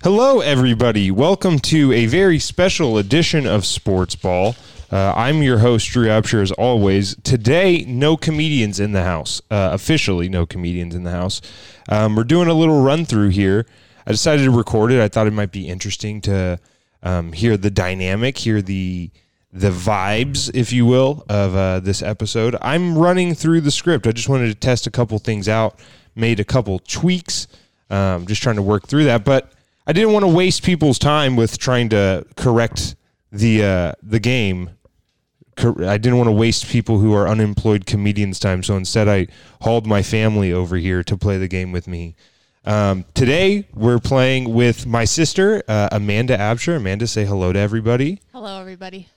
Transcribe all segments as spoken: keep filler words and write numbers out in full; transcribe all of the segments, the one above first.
Hello, everybody. Welcome to a very special edition of Sports Ball. Uh, I'm your host, Drew Absher, as always. Today, no comedians in the house. Uh, officially, no comedians in the house. Um, we're doing a little run-through here. I decided to record it. I thought it might be interesting to um, hear the dynamic, hear the the vibes, if you will, of uh, this episode. I'm running through the script. I just wanted to test a couple things out, made a couple tweaks, um, just trying to work through that. But I didn't want to waste people's time with trying to correct the uh, the game. I didn't want to waste people who are unemployed comedians' time, so instead I hauled my family over here to play the game with me. Um, today, we're playing with my sister, uh, Amanda Absher. Amanda, say hello to everybody. Hello, everybody.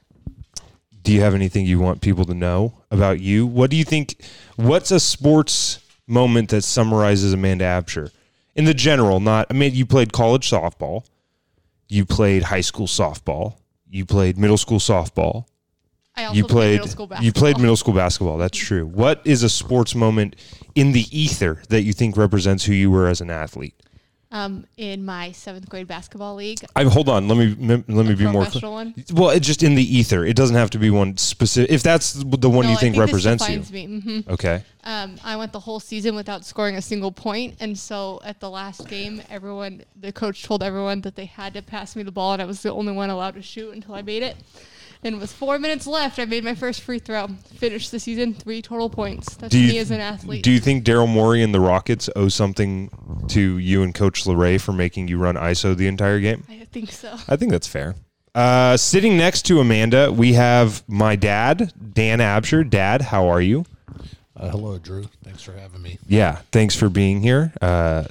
Do you have anything you want people to know about you? What do you think, what's a sports moment that summarizes Amanda Absher? In the general, not, I mean, you played college softball, you played high school softball, you played middle school softball. I also you played, played middle school basketball. You played middle school basketball. That's true. What is a sports moment in the ether that you think represents who you were as an athlete? Um, in my seventh grade basketball league. I hold on. Let me let me be more. Professional one. Well, it's just in the ether. It doesn't have to be one specific. If that's the one no, you think, I think represents this you. defines me. Mm-hmm. Okay. Um, I went the whole season without scoring a single point, and so at the last game, everyone, the coach told everyone that they had to pass me the ball, and I was the only one allowed to shoot until I made it. And with four minutes left, I made my first free throw. Finished the season, three total points. That's you, me as an athlete. Do you think Daryl Morey and the Rockets owe something to you and Coach LeRae for making you run I S O the entire game? I think so. I think that's fair. Uh, sitting next to Amanda, we have my dad, Dan Absher. Dad, how are you? Uh, hello, Drew. Thanks for having me. Yeah, thanks for being here. Uh,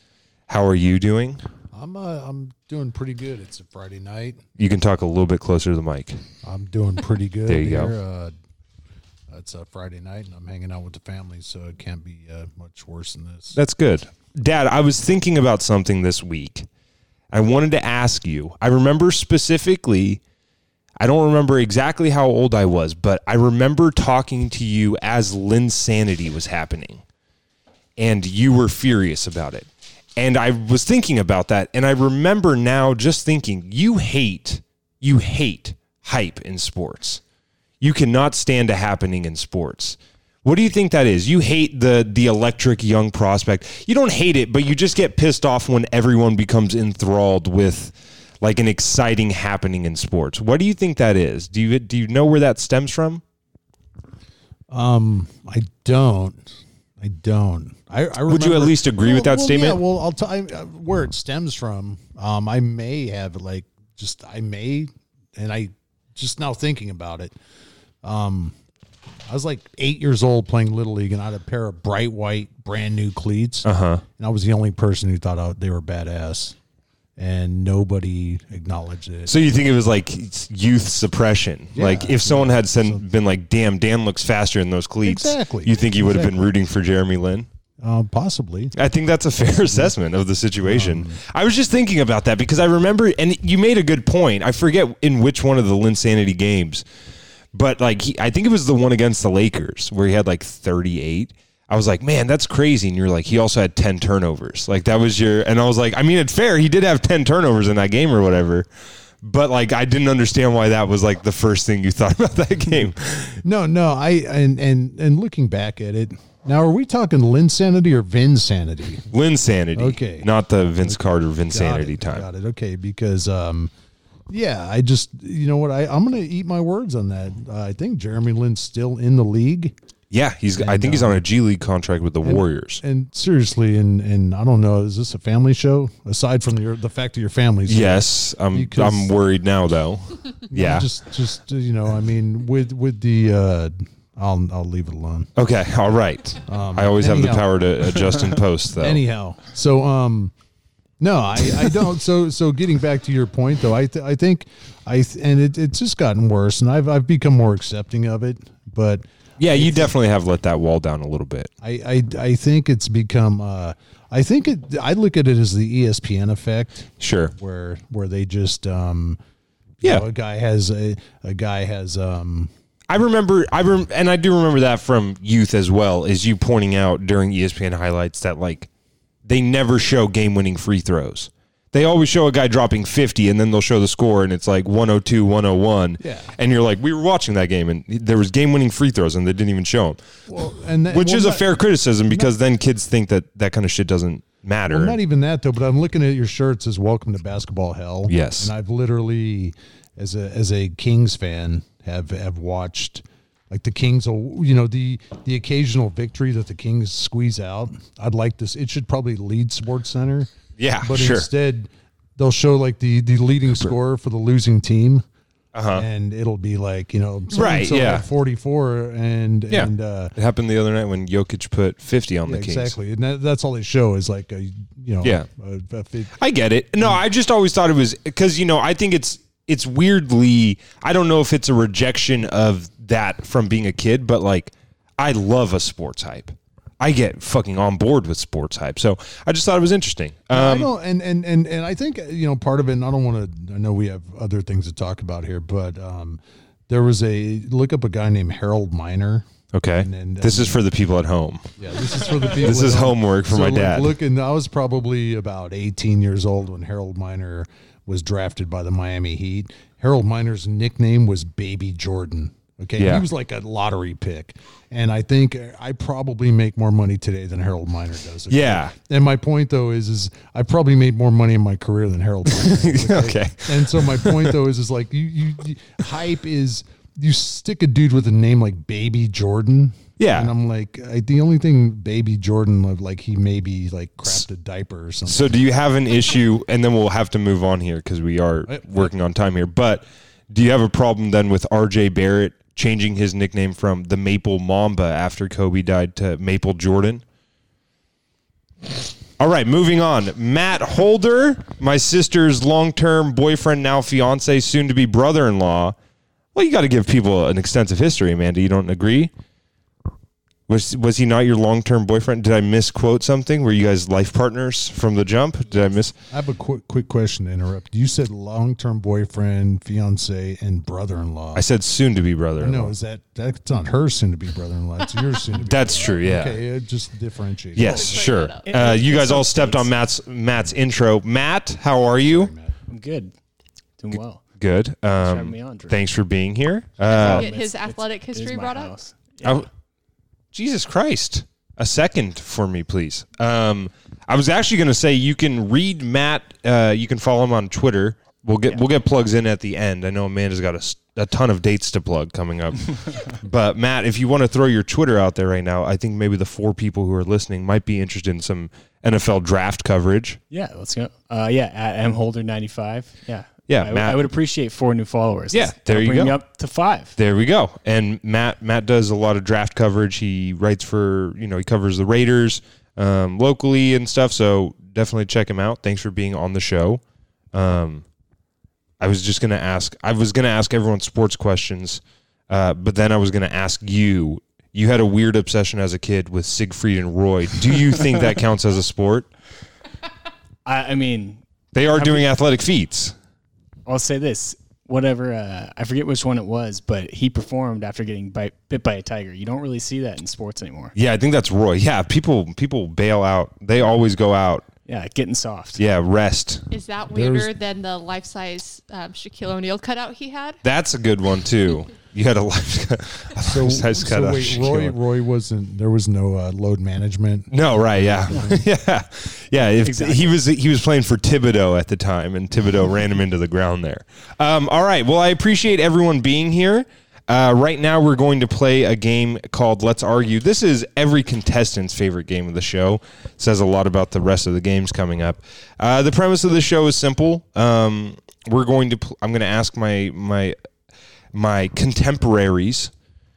how are you doing? I'm uh, I'm doing pretty good. It's a Friday night. You can talk a little bit closer to the mic. I'm doing pretty good. There you here. go. Uh, it's a Friday night, and I'm hanging out with the family, so it can't be uh, much worse than this. That's good. Dad, I was thinking about something this week. I wanted to ask you. I remember specifically, I don't remember exactly how old I was, but I remember talking to you as Linsanity was happening, and you were furious about it. And I was thinking about that, and I remember now just thinking, you hate, you hate hype in sports. You cannot stand a happening in sports. What do you think that is? You hate the the electric young prospect. You don't hate it, but you just get pissed off when everyone becomes enthralled with like an exciting happening in sports. What do you think that is? Do you do you know where that stems from? Um, I don't. I don't. I, I Would you at least agree well, with that well, statement? Yeah, well, I'll tell you where it stems from. Um, I may have like just I may, and I just now thinking about it. Um, I was like eight years old playing Little League, and I had a pair of bright white, brand new cleats. Uh huh. And I was the only person who thought oh, they were badass, and nobody acknowledged it. So you think it was like youth suppression? Yeah, like if someone yeah. had said, So- been like, "Damn, Dan looks faster in those cleats." Exactly. You think you would have been Exactly. rooting for Jeremy Lin? Uh, possibly. I think that's a fair assessment of the situation. Um, I was just thinking about that because I remember, and you made a good point. I forget in which one of the Linsanity games, but like he, I think it was the one against the Lakers where he had like thirty-eight. I was like, man, that's crazy. And you're like, he also had ten turnovers. Like that was your, and I was like, I mean, it's fair. He did have ten turnovers in that game or whatever. But like, I didn't understand why that was like the first thing you thought about that game. No, no. I and and and looking back at it now, are we talking Linsanity or Vinsanity? Linsanity. Okay. Not the Vince Carter Vinsanity Got it, time. Got it. Okay, because um, yeah, I just you know what I I'm gonna eat my words on that. Uh, I think Jeremy Lin's still in the league. Yeah, he's. I And, think he's um, on a G League contract with the and- Warriors. And seriously, and and I don't know, is this a family show? Aside from the the fact that your family's here? Yes, I'm. Because- I'm worried now, though. Yeah. Just just uh, you know, I mean, with with the uh, I'll I'll leave it alone. Okay. All right. Um, I always have the anyhow. power to adjust in post, though. Anyhow, so um, no, I, I don't. So so getting back to your point, though, I th- I think I th- and it it's just gotten worse, and I've I've become more accepting of it, but. Yeah, you definitely have let that wall down a little bit. I, I, I think it's become. Uh, I think it. I look at it as the E S P N effect, Sure. where where they just. Um, you Yeah. know, a guy has a a guy has. Um, I remember, I rem- and I do remember that from youth as well, is you pointing out during E S P N highlights that like they never show game-winning free throws. They always show a guy dropping fifty, and then they'll show the score, and it's like one oh two, one oh one. Yeah. And you're like, we were watching that game, and there was game-winning free throws, and they didn't even show them. Well, and then, Which well, is not, a fair criticism, because then kids think that that kind of shit doesn't matter. Well, not even that, though, but I'm looking at your shirt. It says, welcome to basketball hell. Yes. And I've literally, as a as a Kings fan, have, have watched... Like the Kings, will, you know, the the occasional victory that the Kings squeeze out. I'd like this. It should probably lead Sports Center. Yeah, but sure. instead, they'll show like the the leading scorer for the losing team, Uh-huh. and it'll be like you know, Right, so-and-so yeah. had forty-four, and Yeah. and uh, It happened the other night when Jokic put fifty on yeah, the Kings. exactly, and that, that's all they show is like a you know, Yeah. a, a fit- I get it. No, I just always thought it was because, you know, I think it's it's weirdly, I don't know if it's a rejection of that from being a kid, but like I love a sports hype. I get fucking on board with sports hype. So I just thought it was interesting. I Um, don't, and, and, and, and I think, you know, part of it, and I don't want to, I know we have other things to talk about here, but um, there was a, look up a guy named Harold Miner. okay. And- and- this is for the people at home. Yeah, this is for the people. This is at home. homework for So my look- dad. Looking, I was probably about eighteen years old when Harold Miner was drafted by the Miami Heat. Harold Miner's nickname was Baby Jordan. Okay, Yeah. he was like a lottery pick, and I think I probably make more money today than Harold Miner does. Okay? Yeah. And my point though is, is I probably made more money in my career than Harold Miner. Okay. And so my point though is, is like you, you, you hype is you stick a dude with a name like Baby Jordan. Yeah. And I'm like, I, the only thing Baby Jordan loved, like he maybe like crapped a diaper or something. So do you have an issue, and then we'll have to move on here because we are I- working on time here, but do you have a problem then with R J Barrett changing his nickname from the Maple Mamba after Kobe died to Maple Jordan? All right, moving on. Matt Holder, my sister's long-term boyfriend, now fiance, soon-to-be brother-in-law. Well, you got to give people an extensive history, Amanda. You don't agree? Was was he not your long-term boyfriend? Did I misquote something? Were you guys life partners from the jump? Did I miss? I have a quick quick question to interrupt. You said long-term boyfriend, fiance, and brother-in-law. I said soon-to-be brother-in-law. No, is that that's not her soon-to-be brother-in-law? It's yours soon-to-be. That's true, yeah. Okay, it just differentiate. Yes, Sorry sure. about that. Uh, you guys It's all some stepped on states. Matt's Matt's intro. Matt, how are you? I'm good. Doing well. Good. having Um, me on, Drew. thanks for being here. Uh, Get his It's- athletic it's- it history is my brought up? house. Yeah. oh, Jesus Christ. A second for me, please. Um, I was actually going to say you can read Matt. Uh, you can follow him on Twitter. We'll get Yeah. we'll get plugs in at the end. I know Amanda's got a, s- a ton of dates to plug coming up. But Matt, if you want to throw your Twitter out there right now, I think maybe the four people who are listening might be interested in some N F L draft coverage. Yeah, let's go. Uh, yeah, at M Holder ninety-five. Yeah. Yeah, I, Matt- I would appreciate four new followers. Yeah, Let's- there that'll you bring go. me up to five. There we go. And Matt Matt does a lot of draft coverage. He writes for, you know, he covers the Raiders um, locally and stuff. So definitely check him out. Thanks for being on the show. Um, I was just going to ask, I was going to ask everyone sports questions, uh, but then I was going to ask you, you had a weird obsession as a kid with Siegfried and Roy. Do you think that counts as a sport? I, I mean, They are doing athletic feats. I'll say this. Whatever, uh, I forget which one it was, but he performed after getting bite, bit by a tiger. You don't really see that in sports anymore. Yeah, I think that's Roy. Yeah, people people bail out. They always go out. Yeah, getting soft. Yeah, rest. Is that There's- weirder than the life-size um, Shaquille O'Neal cutout he had? That's a good one too. You had a life. A So, life-size so cutout wait, Shaquille. Roy Roy wasn't there was no uh, load management. No, right? Yeah, yeah, yeah. If Exactly. he was he was playing for Thibodeau at the time, and Thibodeau ran him into the ground there. Um, all right. Well, I appreciate everyone being here. Uh, right now, we're going to play a game called Let's Argue. This is every contestant's favorite game of the show. It says a lot about the rest of the games coming up. Uh, the premise of the show is simple. Um, we're going to. Pl- I'm going to ask my my my contemporaries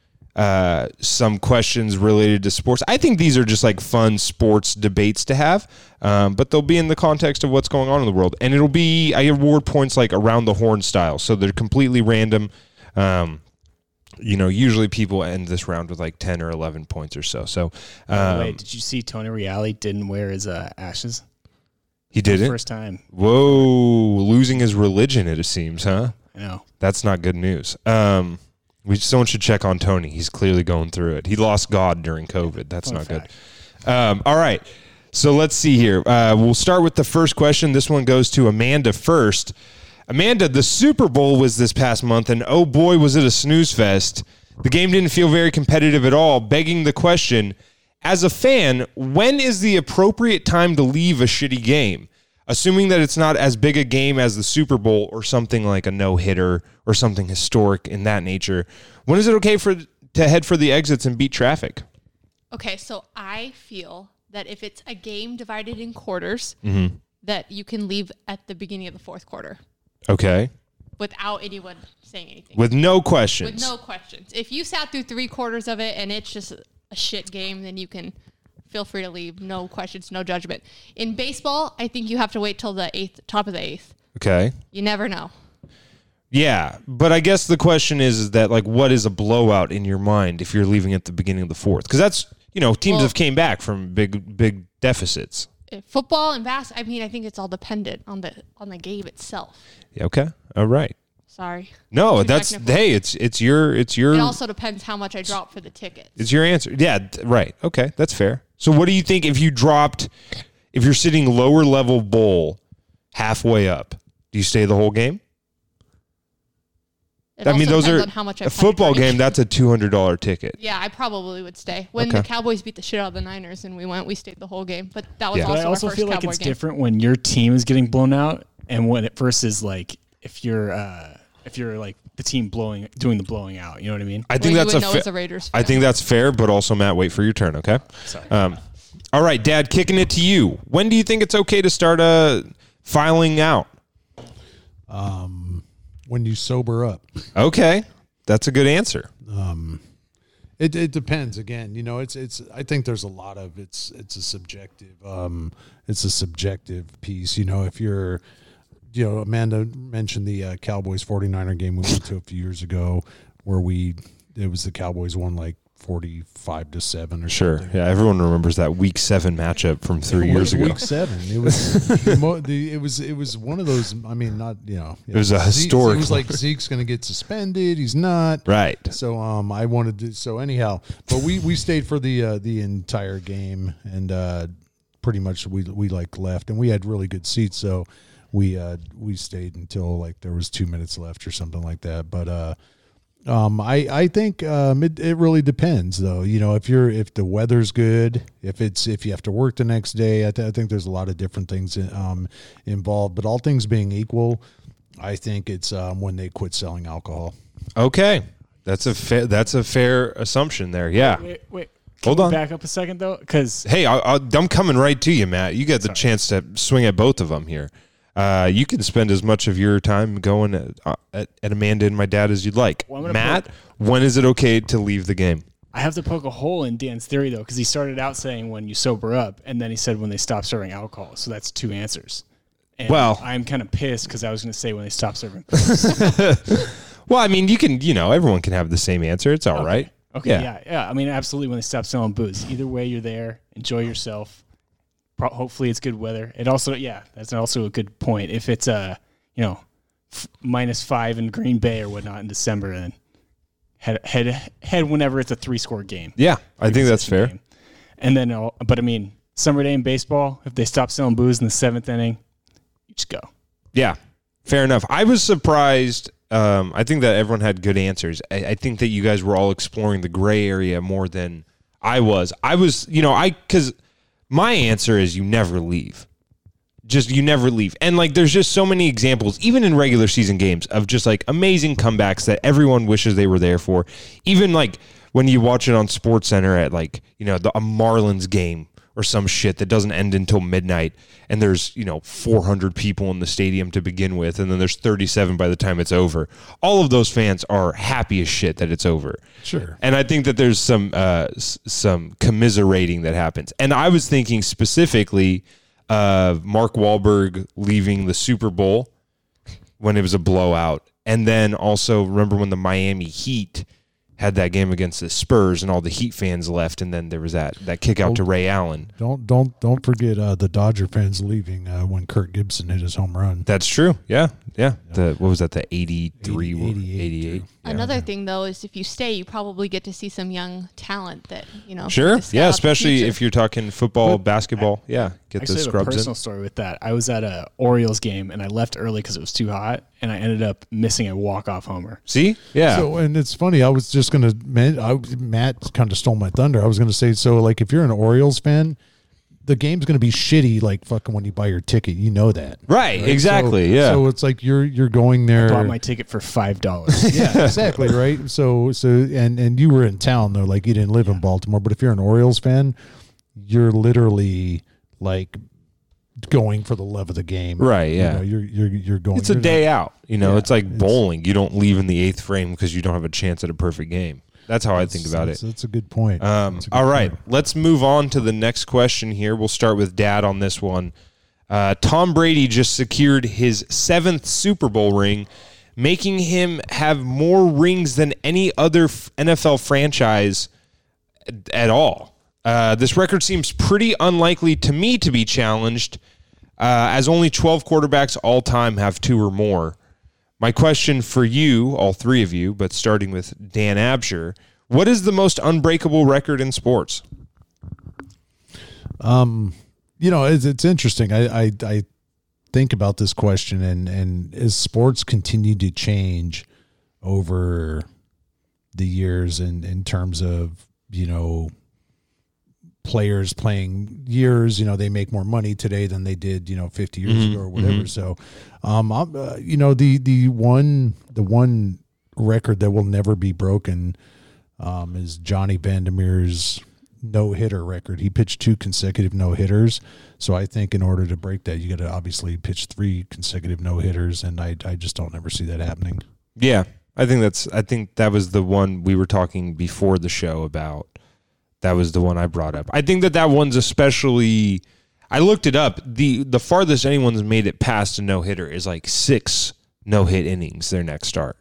uh, some questions related to sports. I think these are just like fun sports debates to have, um, but they'll be in the context of what's going on in the world. And it'll be, I award points like around the horn style. So they're completely random. Um, you know, usually people end this round with like ten or eleven points or so. So By the way, um, did you see Tony Reali didn't wear his uh, ashes? he didn't. First time. Whoa, losing his religion, it seems, huh? I know. That's not good news. Um, we someone should check on Tony. He's clearly going through it. He lost God during COVID. That's Fun not fact. good. Um, all right. So let's see here. Uh, we'll start with the first question. This one goes to Amanda first. Amanda, the Super Bowl was this past month, and oh boy, was it a snooze fest. The game didn't feel very competitive at all, begging the question, as a fan, when is the appropriate time to leave a shitty game? Assuming that it's not as big a game as the Super Bowl or something like a no-hitter or something historic in that nature, when is it okay for to head for the exits and beat traffic? Okay, so I feel that if it's a game divided in quarters, Mm-hmm. that you can leave at the beginning of the fourth quarter Okay. without anyone saying anything. With no questions. With no questions. If you sat through three quarters of it and it's just a shit game, then you can feel free to leave. No questions, no judgment. In baseball, I think you have to wait till the eighth, top of the eighth. Okay. You never know. Yeah, but I guess the question is, is that, like, what is a blowout in your mind if you're leaving at the beginning of the fourth? Because that's, you know, teams Well- have came back from big, big deficits. If football and basketball, I mean, I think it's all dependent on the on the game itself. Yeah, okay. All right. Sorry. No, Too that's technical. hey, it's it's your it's your It also depends how much I drop for the tickets. it's your answer. Yeah, th- right. Okay, that's fair. So what do you think if you dropped if you're sitting lower level bowl halfway up? Do you stay the whole game? It I mean, also those depends are on how much a I've had to football drink. game. That's a two hundred dollar ticket. Yeah, I probably would stay. When Okay. the Cowboys beat the shit out of the Niners and we went, we stayed the whole game. But that was Yeah. also But I also our first feel like Cowboy it's game. different when your team is getting blown out and when it versus like if you're uh, if you're like the team blowing doing the blowing out. You know what I mean? I think Well, you that's would a know fa- as a Raiders I fan. think that's fair, but also Matt, wait for your turn, okay? Sorry. Um, all right, Dad, kicking it to you. When do you think it's okay to start uh, filing out? Um, when you sober up. Okay, that's a good answer. It it depends. Again, you know, it's it's. I think there's a lot of it's it's a subjective. Um, it's a subjective piece. You know, if you're, you know, Amanda mentioned the uh, Cowboys forty-niner game we went to a few years ago, where we it was the Cowboys won like forty-five to seven or Sure. something. Yeah, everyone remembers that Week Seven matchup from three It years was ago. Week seven. It was the mo- the, it was it was one of those. I mean, not you know. It was a Zeke- historic It was like Zeke's going to get suspended. He's not. Right. So um, I wanted to. So anyhow, but we we stayed for the uh, the entire game, and uh, pretty much we we like left, and we had really good seats, so we uh we stayed until like there was two minutes left or something like that. But uh, um, I I think um it, it really depends though. You know, if you're if the weather's good, if it's if you have to work the next day, I, th- I think there's a lot of different things um involved. But all things being equal, I think it's um when they quit selling alcohol. Okay. That's a fa- that's a fair assumption there. Yeah. Wait, wait. Hold Can we on. Back up a second though, because Hey, I, I, I'm coming right to you, Matt. You got the chance to swing at both of them here. Uh, you can spend as much of your time going at, uh, at, at Amanda and my dad as you'd like. Well, I'm gonna Matt, put- when is it okay to leave the game? I have to poke a hole in Dan's theory though, because he started out saying when you sober up, and then he said when they stop serving alcohol. So that's two answers. And Well- I'm kind of pissed because I was going to say when they stop serving. Well, I mean, you can, you know, everyone can have the same answer. It's all right. Okay, Yeah. yeah. yeah, I mean, absolutely. When they stop selling booze, either way, you're there. Enjoy yourself. Pro- hopefully, it's good weather. It also, yeah, that's also a good point. If it's uh, you know, f- minus five in Green Bay or whatnot in December, then head head head whenever it's a three score game. Yeah, I think that's Three-possession fair. game. And then, I'll, but I mean, summer day in baseball, if they stop selling booze in the seventh inning, you just go. Yeah, fair enough. I was surprised. Um, I think that everyone had good answers. I, I think that you guys were all exploring the gray area more than I was. I was, you know, I because my answer is you never leave. Just you never leave. And like there's just so many examples, even in regular season games, of just like amazing comebacks that everyone wishes they were there for. Even like when you watch it on Sports Center at like, you know, the, a Marlins game or some shit that doesn't end until midnight, and there's, you know, four hundred people in the stadium to begin with, and then there's thirty-seven by the time it's over. All of those fans are happy as shit that it's over. Sure. And I think that there's some uh, s- some commiserating that happens. And I was thinking specifically of Mark Wahlberg leaving the Super Bowl when it was a blowout, and then also remember when the Miami Heat had that game against the Spurs and all the Heat fans left, and then there was that that kick out to Ray Allen. Don't don't don't forget uh, the Dodger fans leaving uh, when Kirk Gibson hit his home run. That's true. Yeah, Yeah. The what was that? The eighty-three, eighty, eighty-eight. eighty-eight. Yeah. Another thing, though, is if you stay, you probably get to see some young talent that, you know. Sure. can scout Yeah, out the especially future. if you're talking football, basketball. Yeah, get Actually, the I have a scrubs personal in. story with that. I was at a Orioles game and I left early because it was too hot, and I ended up missing a walk-off homer. See? Yeah. So, and it's funny. I was just gonna, man, I, Matt kind of stole my thunder. I was gonna say, so like, if you're an Orioles fan, the game's gonna be shitty. Like fucking when you buy your ticket, you know that, right, exactly. So, yeah. So it's like you're you're going there. Bought my ticket for five dollars. Yeah, exactly, right. So so and and you were in town though, like you didn't live in Baltimore. But if you're an Orioles fan, you're literally like going for the love of the game, Right, yeah. You know, you're you're you're going. It's a you're day not- out. You know, Yeah, it's like it's- bowling. You don't leave in the eighth frame because you don't have a chance at a perfect game. That's how I think about that's, it. That's a good point. Um, That's a good all right, point. let's move on to the next question here. We'll start with Dad on this one. Uh, Tom Brady just secured his seventh Super Bowl ring, making him have more rings than any other f- N F L franchise at all. Uh, this record seems pretty unlikely to me to be challenged, uh, as only twelve quarterbacks all time have two or more. My question for you, all three of you, but starting with Dan Absher, what is the most unbreakable record in sports? Um, you know, it's, it's interesting. I, I I think about this question, and and as sports continue to change over the years, in in terms of, you know, players playing years, you know, they make more money today than they did, you know, fifty years Mhm, ago or whatever. mhm. So, um, I'm, uh, you know, the the one the one record that will never be broken, um, is Johnny Vandermeer's no hitter record. He pitched two consecutive no hitters. So I think in order to break that, you got to obviously pitch three consecutive no hitters, and I I just don't ever see that happening. Yeah, I think that's. I think that was the one we were talking before the show about. That was the one I brought up. I think that that one's especially. I looked it up. the The farthest anyone's made it past a no hitter is like six no hit innings their next start.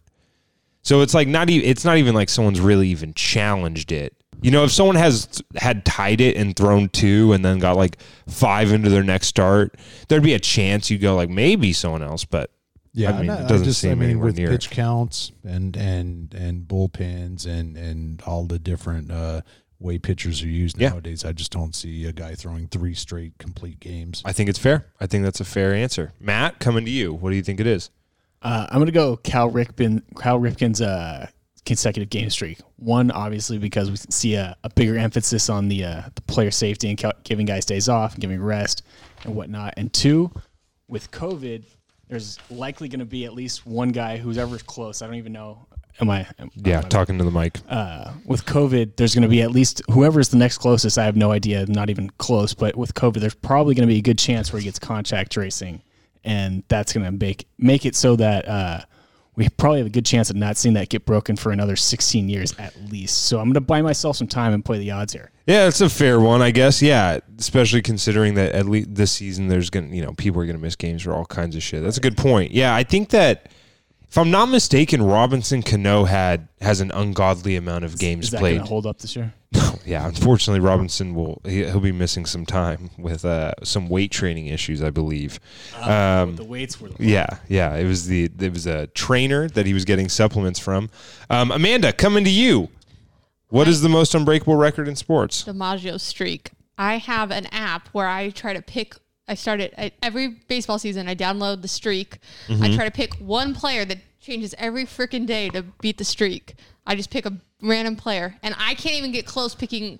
So it's like not even. It's not even like someone's really even challenged it. You know, if someone has had tied it and thrown two and then got like five into their next start, there'd be a chance you go like maybe someone else, but. Yeah, I mean, and it doesn't just, seem I mean, anywhere with near pitch it. counts and and and bullpens and and all the different uh, way pitchers are used Yeah. nowadays, I just don't see a guy throwing three straight complete games. I think it's fair. I think that's a fair answer. Matt, coming to you. What do you think it is? Uh, I'm going to go Cal Ripken, Cal Ripken's uh, consecutive game streak. One, obviously, because we see a, a bigger emphasis on the uh, the player safety and ca- giving guys days off and giving rest and whatnot. And two, with COVID, there's likely going to be at least one guy who's ever close. I don't even know. Am I? Am, Yeah, am I- talking to the mic. uh, with COVID, there's going to be at least whoever's the next closest. I have no idea, not even close. But with COVID, there's probably going to be a good chance where he gets contact tracing, and that's going to make make it so that uh, we probably have a good chance of not seeing that get broken for another sixteen years at least. So I'm going to buy myself some time and play the odds here. Yeah, it's a fair one, I guess. Yeah, especially considering that at least this season, there's gonna, you know, people are gonna miss games for all kinds of shit. That's a good point. Yeah, I think that if I'm not mistaken, Robinson Cano had has an ungodly amount of games Is that played. going to hold up this year? Yeah, unfortunately, Robinson will he, he'll be missing some time with uh, some weight training issues, I believe. Um, the weights were. Yeah, yeah. It was the it was a trainer that he was getting supplements from. Um, Amanda, coming to you. What is the most unbreakable record in sports? DiMaggio streak. I have an app where I try to pick. I started I, every baseball season. I download the streak. Mm-hmm. I try to pick one player that changes every freaking day to beat the streak. I just pick a random player, and I can't even get close picking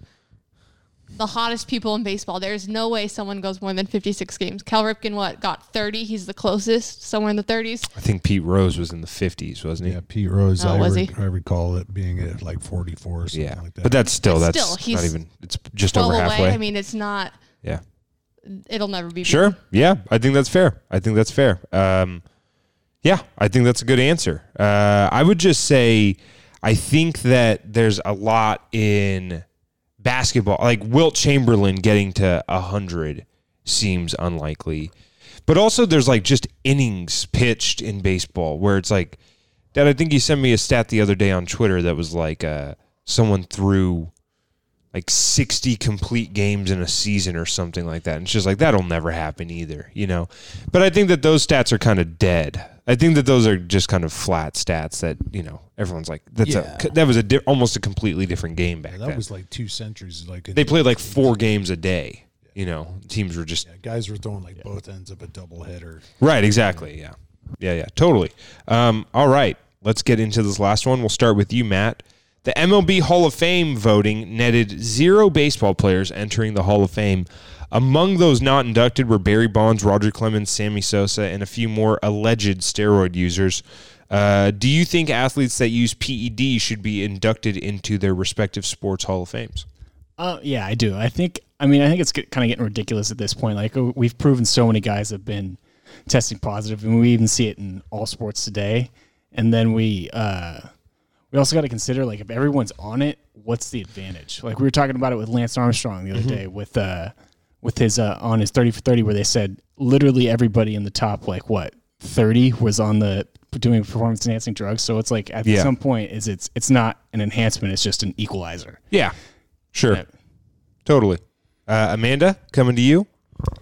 the hottest people in baseball. There's no way someone goes more than fifty-six games. Cal Ripken, what, got thirty? He's the closest, somewhere in the thirties. I think Pete Rose was in the fifties, wasn't he? Yeah, Pete Rose. Oh, I, was re- he? I recall it being at like forty-four or something Yeah, like that. but that's still But that's still, he's not even. It's just twelve over away. halfway. I mean, it's not. yeah, It'll never be. sure. Yeah, I think that's fair. I think that's fair. Um, yeah, I think that's a good answer. Uh, I would just say, I think that there's a lot in basketball, like Wilt Chamberlain getting to a hundred seems unlikely, but also there's like just innings pitched in baseball where it's like, Dad, I think you sent me a stat the other day on Twitter that was like uh, someone threw like sixty complete games in a season or something like that. And it's just like, that'll never happen either, you know? But I think that those stats are kind of dead. I think that those are just kind of flat stats that, you know, everyone's like, that's Yeah. a, that was a di- almost a completely different game back Yeah, that then. was like two centuries. Like They played like four games a day. You know, teams were just yeah, guys were throwing like both ends of a doubleheader. right. Exactly. Yeah. Yeah. Yeah. Totally. Um, all right. Let's get into this last one. We'll start with you, Matt. The M L B Hall of Fame voting netted zero baseball players entering the Hall of Fame. Among those not inducted were Barry Bonds, Roger Clemens, Sammy Sosa, and a few more alleged steroid users. Uh, do you think athletes that use P E D should be inducted into their respective sports Hall of Fames? Uh, yeah, I do. I think, I mean, I think it's kind of getting ridiculous at this point. Like, we've proven so many guys have been testing positive, and we even see it in all sports today. And then we, uh, we also got to consider, like, if everyone's on it, what's the advantage? Like, we were talking about it with Lance Armstrong the other mm-hmm. day with, uh, with his, uh, on his thirty for thirty, where they said literally everybody in the top, like, what, thirty was on the, doing performance enhancing drugs. So it's like, at yeah. some point, is it's, it's not an enhancement, it's just an equalizer. Yeah. Sure. Yeah. Totally. Uh, Amanda, coming to you.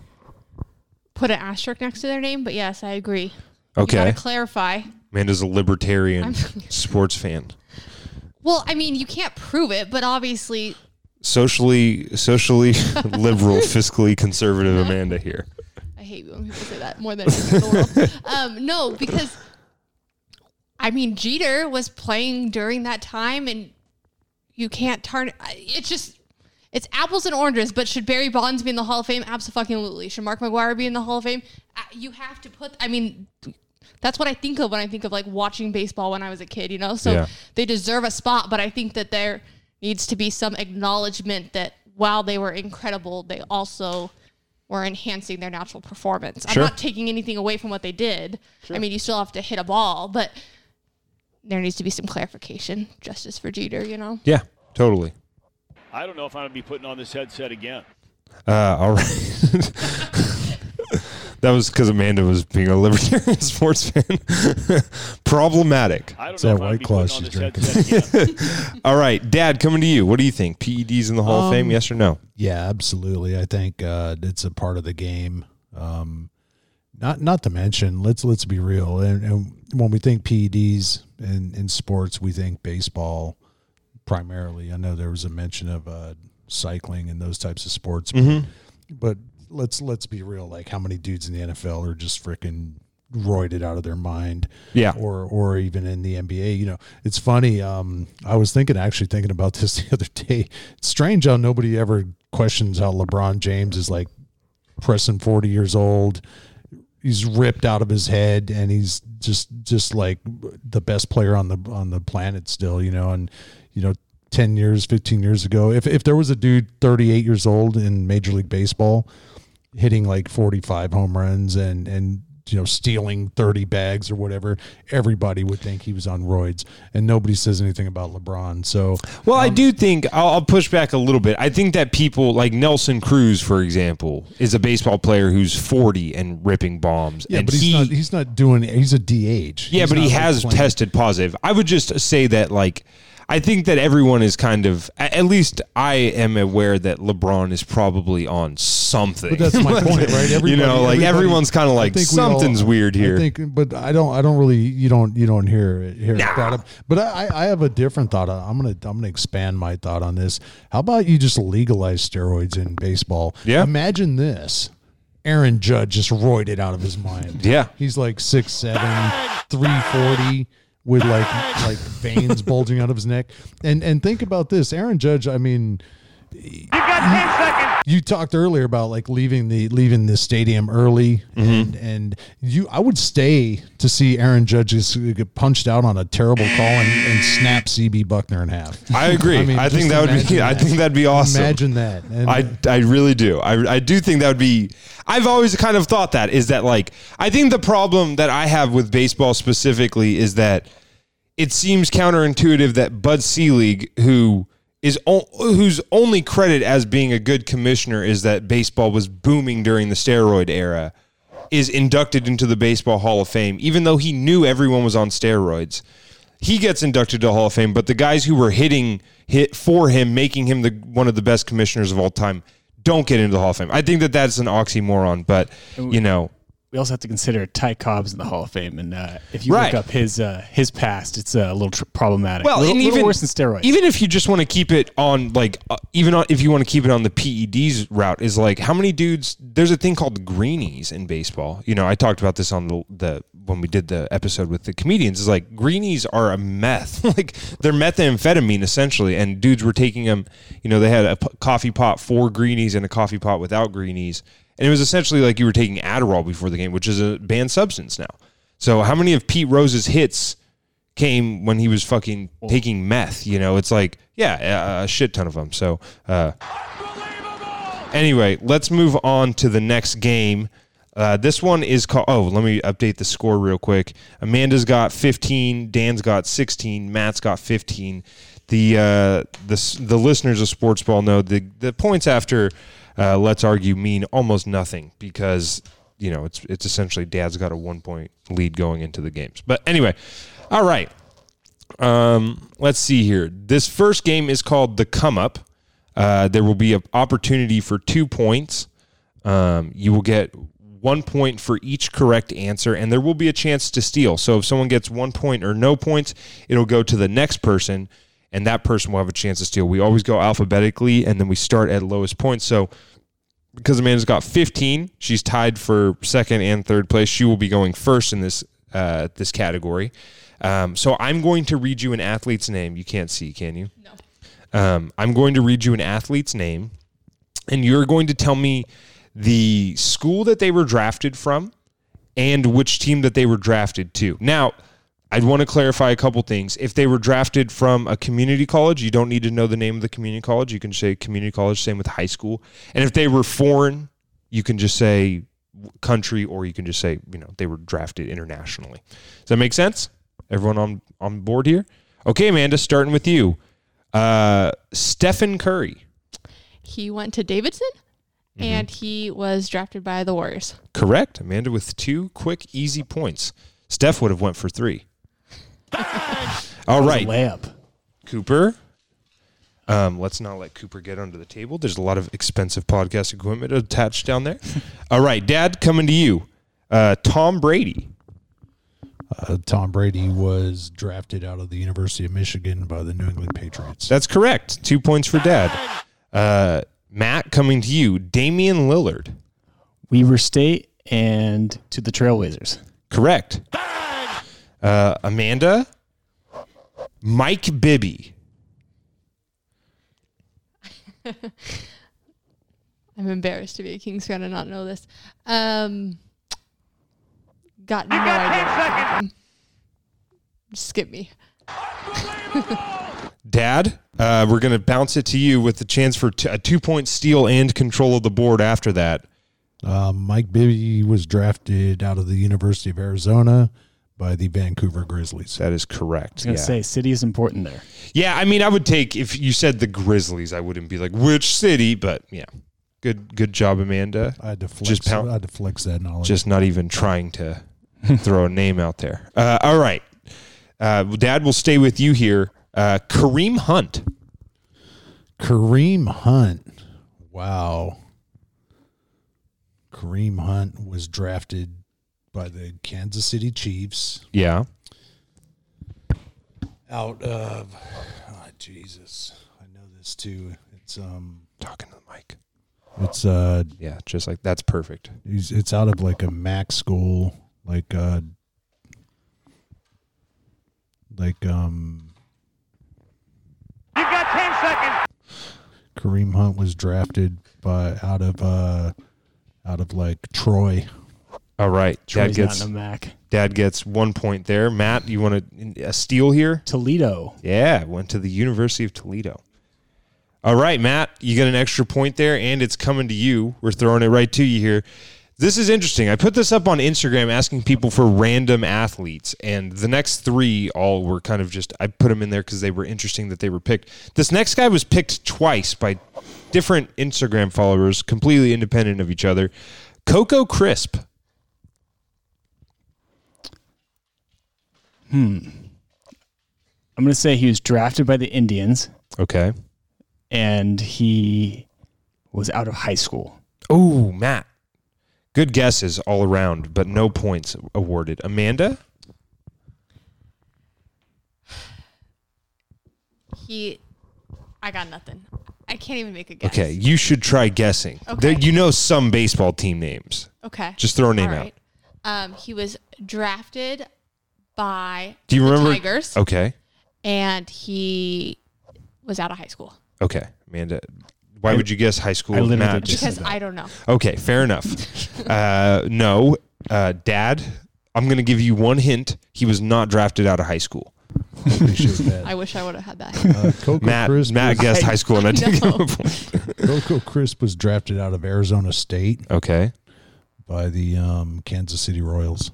Put an asterisk next to their name, but yes, I agree. Okay. You gotta clarify. Amanda's a libertarian I'm, sports fan. Well, I mean, you can't prove it, but obviously... Socially, socially liberal, fiscally conservative Amanda here. I hate when people say that more than anything in the world. Um, no, because, I mean, Jeter was playing during that time, and you can't turn it's just it's apples and oranges. But should Barry Bonds be in the Hall of Fame? Absolutely. Should Mark McGwire be in the Hall of Fame? You have to put. I mean, that's what I think of when I think of like watching baseball when I was a kid. You know, so yeah. they deserve a spot. But I think that there needs to be some acknowledgement that while they were incredible, they also were enhancing their natural performance. Sure. I'm not taking anything away from what they did. Sure. I mean, you still have to hit a ball, but there needs to be some clarification, justice for Jeter, you know? Yeah, totally. I don't know if I'm going to be putting on this headset again. Uh, all right. That was because Amanda was being a libertarian sports fan. Problematic. I don't it's know that White Claw she's drinking. All right, Dad, coming to you. What do you think? P E Ds in the Hall um, of Fame, yes or no? Yeah, absolutely. I think uh, it's a part of the game. Um, not not to mention, let's let's be real. And, and when we think P E Ds in, in sports, we think baseball primarily. I know there was a mention of uh, cycling and those types of sports, mm-hmm. but, but let's let's be real. Like, how many dudes in the N F L are just freaking roided out of their mind? Yeah. Or or even in the N B A. You know, it's funny. Um, I was thinking, actually thinking about this the other day. It's strange how nobody ever questions how LeBron James is like pressing forty years old. He's ripped out of his head, and he's just just like the best player on the on the planet still. You know, and you know. ten years, fifteen years ago, if if there was a dude thirty-eight years old in Major League Baseball hitting like forty-five home runs and, and you know, stealing thirty bags or whatever, everybody would think he was on roids, and nobody says anything about LeBron. So, well, um, I do think I'll, I'll push back a little bit. I think that people like Nelson Cruz, for example, is a baseball player who's forty and ripping bombs. Yeah, and but he's he, not, he's not doing, he's a D H. Yeah, he's but he like has playing. tested positive. I would just say that, like, I think that everyone is kind of, at least I am aware that LeBron is probably on something. But that's my point, right? Everybody, you know, like everyone's kind of like we something's all, weird here. I think, but I don't, I don't really, you don't, you don't hear it, hear nah. it brought up. But I, I have a different thought. I'm gonna, I'm gonna expand my thought on this. How about you just legalize steroids in baseball? Yeah. Imagine this. Aaron Judge just roided out of his mind. Yeah. He's like six seven, three forty. With like like veins bulging out of his neck, and and think about this, Aaron Judge. I mean, you've got ten seconds. You talked earlier about like leaving the leaving the stadium early, mm-hmm. and and you I would stay to see Aaron Judge get punched out on a terrible call and, and snap C B Buckner in half. I agree. I, mean, I think that would be. That. I think that'd be awesome. Imagine that. And I I really do. I I do think that would be. I've always kind of thought that is that like I think the problem that I have with baseball specifically is that it seems counterintuitive that Bud Selig, who is o- whose only credit as being a good commissioner is that baseball was booming during the steroid era, is inducted into the Baseball Hall of Fame, even though he knew everyone was on steroids. He gets inducted to the Hall of Fame, but the guys who were hitting hit for him, making him the one of the best commissioners of all time, don't get into the Hall of Fame. I think that that's an oxymoron, but you know. we also have to consider Ty Cobb's in the Hall of Fame, and uh, if you Right. look up his uh, his past, it's uh, a little tr- problematic. Well, a little, and little even worse than steroids. Even if you just want to keep it on, like, uh, even on, if you want to keep it on the P E Ds route, is like how many dudes? There's a thing called greenies in baseball. You know, I talked about this on the, the when we did the episode with the comedians. Is like greenies are a meth, like they're methamphetamine essentially, and dudes were taking them. You know, they had a p- coffee pot for greenies and a coffee pot without greenies. And it was essentially like you were taking Adderall before the game, which is a banned substance now. So how many of Pete Rose's hits came when he was fucking taking meth? You know, it's like, yeah, a, a shit ton of them. So uh, anyway, let's move on to the next game. Uh, this one is called, oh, let me update the score real quick. Amanda's got fifteen, Dan's got sixteen, Matt's got fifteen. The uh, the, the listeners of Sports Ball know the, the points after Uh, let's argue mean almost nothing because, you know, it's it's essentially Dad's got a one-point lead going into the games. But anyway, all right. Um, let's see here. This first game is called the Come Up. Uh, there will be an opportunity for two points. Um, you will get one point for each correct answer, and there will be a chance to steal. So if someone gets one point or no points, it'll go to the next person, and that person will have a chance to steal. We always go alphabetically, and then we start at lowest points. So because Amanda's got fifteen, she's tied for second and third place. She will be going first in this uh, this category. Um, so I'm going to read you an athlete's name. You can't see, can you? No. Um, I'm going to read you an athlete's name, and you're going to tell me the school that they were drafted from and which team that they were drafted to. Now, I'd want to clarify a couple things. If they were drafted from a community college, you don't need to know the name of the community college. You can say community college, same with high school. And if they were foreign, you can just say country, or you can just say, you know, they were drafted internationally. Does that make sense? Everyone on, on board here? Okay, Amanda, starting with you. Uh, Stephen Curry. He went to Davidson, mm-hmm. and he was drafted by the Warriors. Correct. Amanda with two quick, easy points. Steph would have went for three. All right, layup. Cooper. Um, let's not let Cooper get under the table. There's a lot of expensive podcast equipment attached down there. All right, Dad, coming to you. Uh, Tom Brady. Uh, Tom Brady was drafted out of the University of Michigan by the New England Patriots. That's correct. Two points for Dad. Uh, Matt, coming to you. Damian Lillard. Weber State and to the Trailblazers. Correct. Uh, Amanda. Mike Bibby. I'm embarrassed to be a Kings fan and not know this. Um, got no idea. Skip me. Dad, uh, we're going to bounce it to you with the chance for t- a two-point steal and control of the board after that. Uh, Mike Bibby was drafted out of the University of Arizona by the Vancouver Grizzlies. That is correct. I was going to yeah. say, city is important there. Yeah, I mean, I would take, if you said the Grizzlies, I wouldn't be like, which city? But, yeah, good good job, Amanda. I had to flex, Just pound, I had to flex that knowledge. Just not even trying to throw a name out there. Uh, all right. Uh, Dad, will stay with you here. Uh, Kareem Hunt. Kareem Hunt. Wow. Kareem Hunt was drafted by the Kansas City Chiefs. Yeah. Out of, oh, Jesus, I know this too. It's um Talking to the mic. It's uh Yeah, just like, that's perfect. he's, it's out of like a MAC school, like uh like um. You've got ten seconds. Kareem Hunt was drafted by out of uh out of like Troy. All right. Dad Troy's gets, not in a Mac. Dad gets one point there. Matt, you want a, a steal here? Toledo. Yeah, went to the University of Toledo. All right, Matt, you get an extra point there, and it's coming to you. We're throwing it right to you here. This is interesting. I put this up on Instagram asking people for random athletes, and the next three all were kind of just, I put them in there because they were interesting that they were picked. This next guy was picked twice by different Instagram followers, completely independent of each other. Coco Crisp. Hmm. I'm going to say he was drafted by the Indians, Okay. and he was out of high school. Oh, Matt. Good guesses all around, but no points awarded. Amanda? He, I got nothing. I can't even make a guess. Okay, you should try guessing. Okay. There, you know some baseball team names. Okay. Just throw a name All out. right. Um, he was drafted by Do you the remember? Tigers, Okay. and he was out of high school. Okay, Amanda. Why would you guess high school? I literally Matt? just- Because said that. I don't know. Okay, fair enough. uh, no, uh, Dad, I'm going to give you one hint. He was not drafted out of high school. I appreciate that. I wish I would have had that. Uh, Coco Matt, Crisp Matt was, guessed high school, and I didn't No. give him a point. Coco Crisp was drafted out of Arizona State Okay. by the um, Kansas City Royals.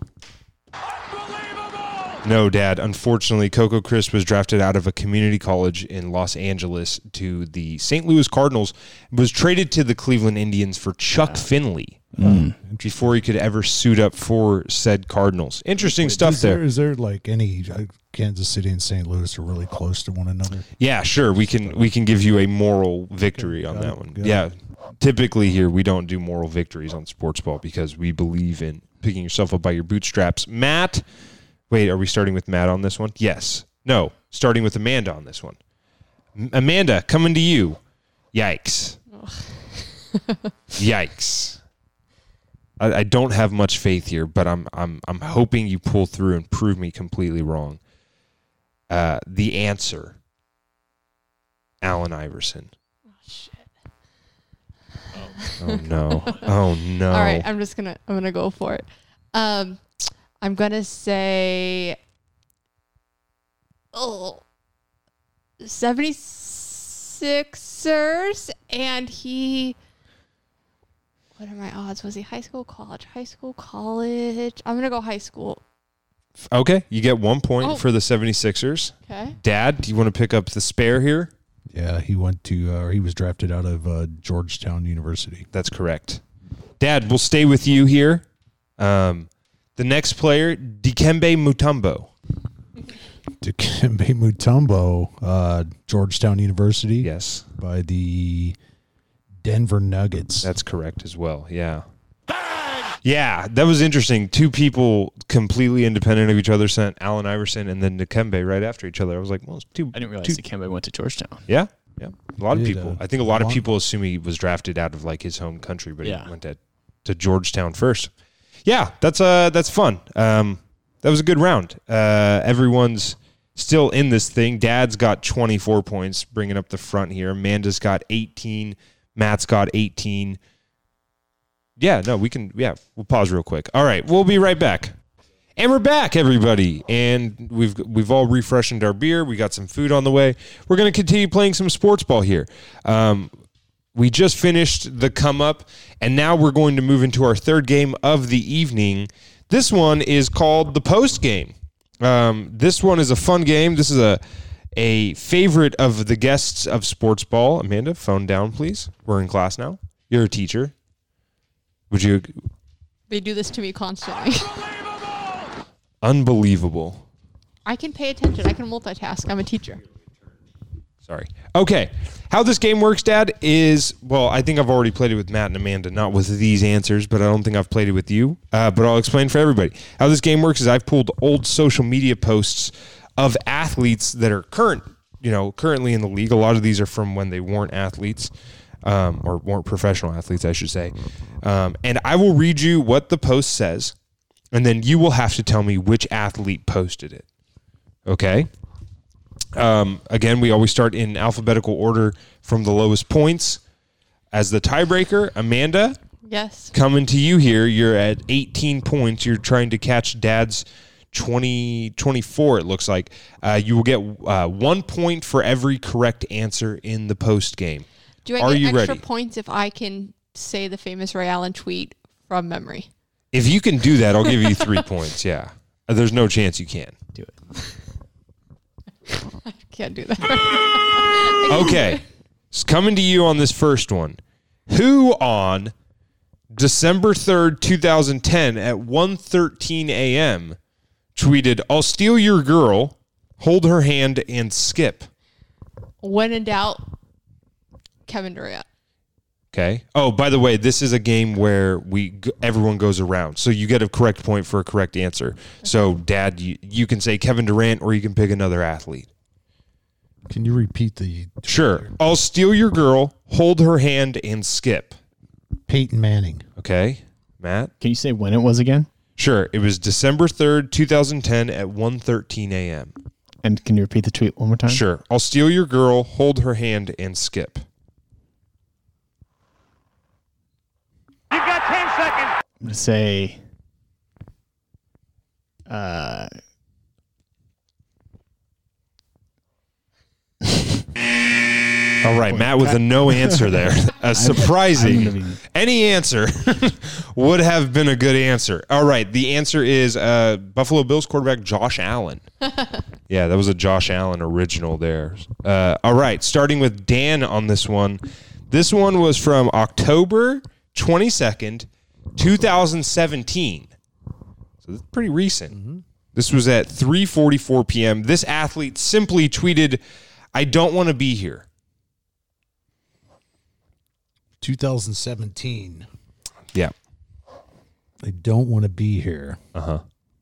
No, Dad. Unfortunately, Coco Crisp was drafted out of a community college in Los Angeles to the Saint Louis Cardinals, was traded to the Cleveland Indians for Chuck Finley before he could ever suit up for said Cardinals. Interesting stuff Is there, there. is there like any uh, Kansas City and Saint Louis are really close to one another? Yeah, sure. We can we can give you a moral victory on got that it, one. got it. Yeah. Typically here we don't do moral victories on sports ball because we believe in picking yourself up by your bootstraps. Matt, wait, are we starting with Matt on this one? Yes. No, starting with Amanda on this one. M- Amanda, coming to you. Yikes. Yikes. I, I don't have much faith here, but I'm I'm I'm hoping you pull through and prove me completely wrong. Uh, the answer. Allen Iverson. Oh no! Oh no! All right, I'm just gonna I'm gonna go for it. Um, I'm gonna say, oh, seventy-sixers, and he. What are my odds? Was he high school, college? High school, college. I'm gonna go high school. Okay, you get one point Oh. for the seventy-sixers. Okay. Dad, do you want to pick up the spare here? Yeah, he went to, uh, or he was drafted out of uh, Georgetown University. That's correct. Dad, we'll stay with you here. Um, the next player, Dikembe Mutombo. Dikembe Mutombo, uh, Georgetown University. Yes, By the Denver Nuggets. that's correct as well. Yeah. Yeah, that was interesting. Two people completely independent of each other sent Allen Iverson and then Dikembe right after each other. I was like, well, it's two. I didn't realize two, Dikembe went to Georgetown. Yeah, yeah. A lot of Did, people. uh, I think a lot of long- people assume he was drafted out of like his home country, but Yeah. he went to, to Georgetown first. Yeah, that's uh that's fun. Um, that was a good round. Uh, everyone's still in this thing. Dad's got twenty-four points, bringing up the front here. Amanda's got eighteen. Matt's got eighteen. Yeah, no, we can. Yeah, we'll pause real quick. All right, we'll be right back. And we're back, everybody. And we've we've all refreshened our beer. We got some food on the way. We're going to continue playing some sports ball here. Um, we just finished the come up, and now we're going to move into our third game of the evening. This one is called the post game. Um, this one is a fun game. This is a a favorite of the guests of sports ball. Amanda, phone down, please. We're in class now. You're a teacher. Would you? They do this to me constantly. Unbelievable. I can pay attention. I can multitask. I'm a teacher. Sorry. Okay. How this game works, Dad, is, well, I think I've already played it with Matt and Amanda, not with these answers, but I don't think I've played it with you. Uh, but I'll explain for everybody. How this game works is I've pulled old social media posts of athletes that are current, you know, currently in the league. A lot of these are from when they weren't athletes, um, or weren't professional athletes, I should say. Um, and I will read you what the post says, and then you will have to tell me which athlete posted it. Okay? Um, again, we always start in alphabetical order from the lowest points. As the tiebreaker, Amanda, Yes. coming to you here. You're at eighteen points. You're trying to catch Dad's twenty, twenty-four, it looks like. Uh, you will get uh, one point for every correct answer in the post game. Do I Are get you extra ready? points if I can say the famous Ray Allen tweet from memory? If you can do that, I'll give you three points. Yeah. Uh, There's no chance you can. Do it. Can't do that. Okay. It's coming to you on this first one. Who on December third, twenty ten at one thirteen a.m. tweeted, "I'll steal your girl, hold her hand, and skip"? When in doubt, Kevin Durant. Okay. Oh, by the way, this is a game where we g- everyone goes around, so you get a correct point for a correct answer. So, Dad, you, you can say Kevin Durant, or you can pick another athlete. Can you repeat the Sure. I'll steal your girl, hold her hand, and skip. Peyton Manning? Okay, Matt. Can you say when it was again? Sure. It was December third, twenty ten, at one thirteen a.m. And can you repeat the tweet one more time? Sure. I'll steal your girl, hold her hand, and skip. You've got ten seconds. I'm gonna say. Uh. All right, Matt with a no answer there. A surprising. I'm gonna be- Any answer would have been a good answer. All right, the answer is uh, Buffalo Bills quarterback Josh Allen. Yeah, that was a Josh Allen original there. Uh, all right, starting with Dan on this one. This one was from October twenty-second, twenty seventeen. So this is pretty recent. Mm-hmm. This was at three forty-four p.m. This athlete simply tweeted, "I don't want to be here." twenty seventeen. Yeah. I don't want to be here. Uh-huh.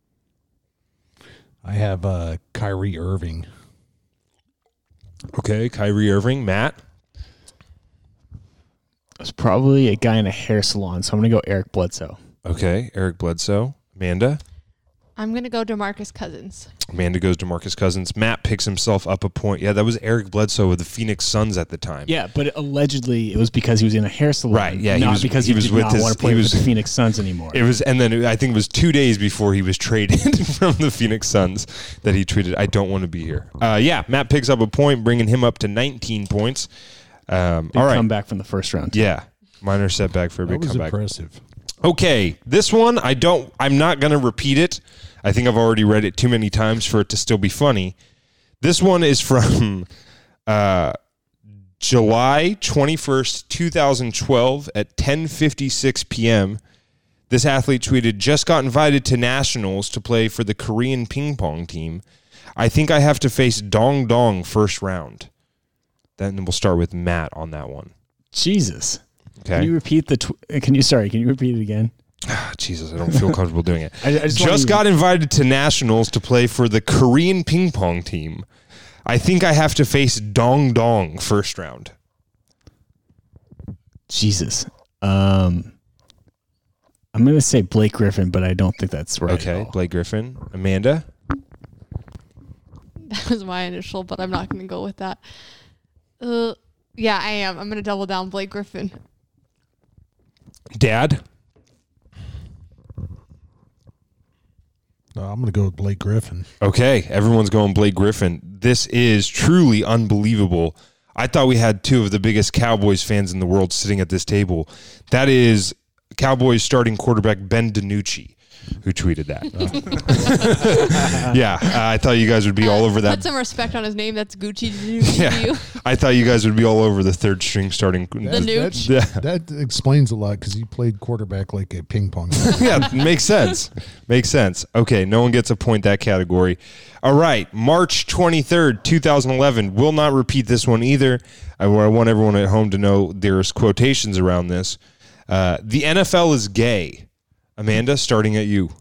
I have uh, Kyrie Irving. Okay, Kyrie Irving. Matt? It's probably a guy in a hair salon, so I'm gonna go Eric Bledsoe. Okay, Eric Bledsoe. Amanda? I'm going to go DeMarcus Cousins. Amanda goes to Marcus Cousins. Matt picks himself up a point. Yeah, that was Eric Bledsoe with the Phoenix Suns at the time. Yeah, but allegedly it was because he was in a hair salon, Right, yeah, he not was- because he he, was did with not his- want to play he with was- the Phoenix Suns anymore. It was, and then it, I think it was two days before he was traded from the Phoenix Suns that he tweeted, "I don't want to be here." Uh, yeah, Matt picks up a point, bringing him up to nineteen points. Um, Big all right, comeback from the first round. yeah, minor setback for a That big was comeback. impressive. Okay, this one I don't. I'm not going to repeat it. I think I've already read it too many times for it to still be funny. This one is from uh, July twenty-first, twenty twelve at ten fifty-six p.m. This athlete tweeted, "Just got invited to nationals to play for the Korean ping pong team. I think I have to face Dong Dong first round." Then we'll start with Matt on that one. Jesus. Okay. Can you repeat the? Tw- can you? Sorry. Can you repeat it again? Jesus, I don't feel comfortable doing it. I, I just, wanna Just be- got invited to nationals to play for the Korean ping pong team. I think I have to face Dong Dong first round. Jesus. Um, I'm gonna say Blake Griffin, but I don't think that's right. Okay, at all. Blake Griffin. Amanda? That was my initial, but I'm not going to go with that. Uh, yeah, I am. I'm going to double down Blake Griffin. Dad? Uh, I'm going to go with Blake Griffin. Okay, everyone's going Blake Griffin. This is truly unbelievable. I thought we had two of the biggest Cowboys fans in the world sitting at this table. That is Cowboys starting quarterback Ben DiNucci, who tweeted that. yeah, uh, I thought you guys would be all over that. Put some respect on his name. That's Gucci to Yeah, you. I thought you guys would be all over the third string starting. The That- Nooch. Yeah. That explains a lot because he played quarterback like a ping pong player. Yeah, makes sense. Makes sense. Okay, no one gets a point that category. All right, March twenty-third, twenty eleven. Will not repeat this one either. I, I want everyone at home to know there's quotations around this. Uh, the N F L is gay. Amanda, starting at you.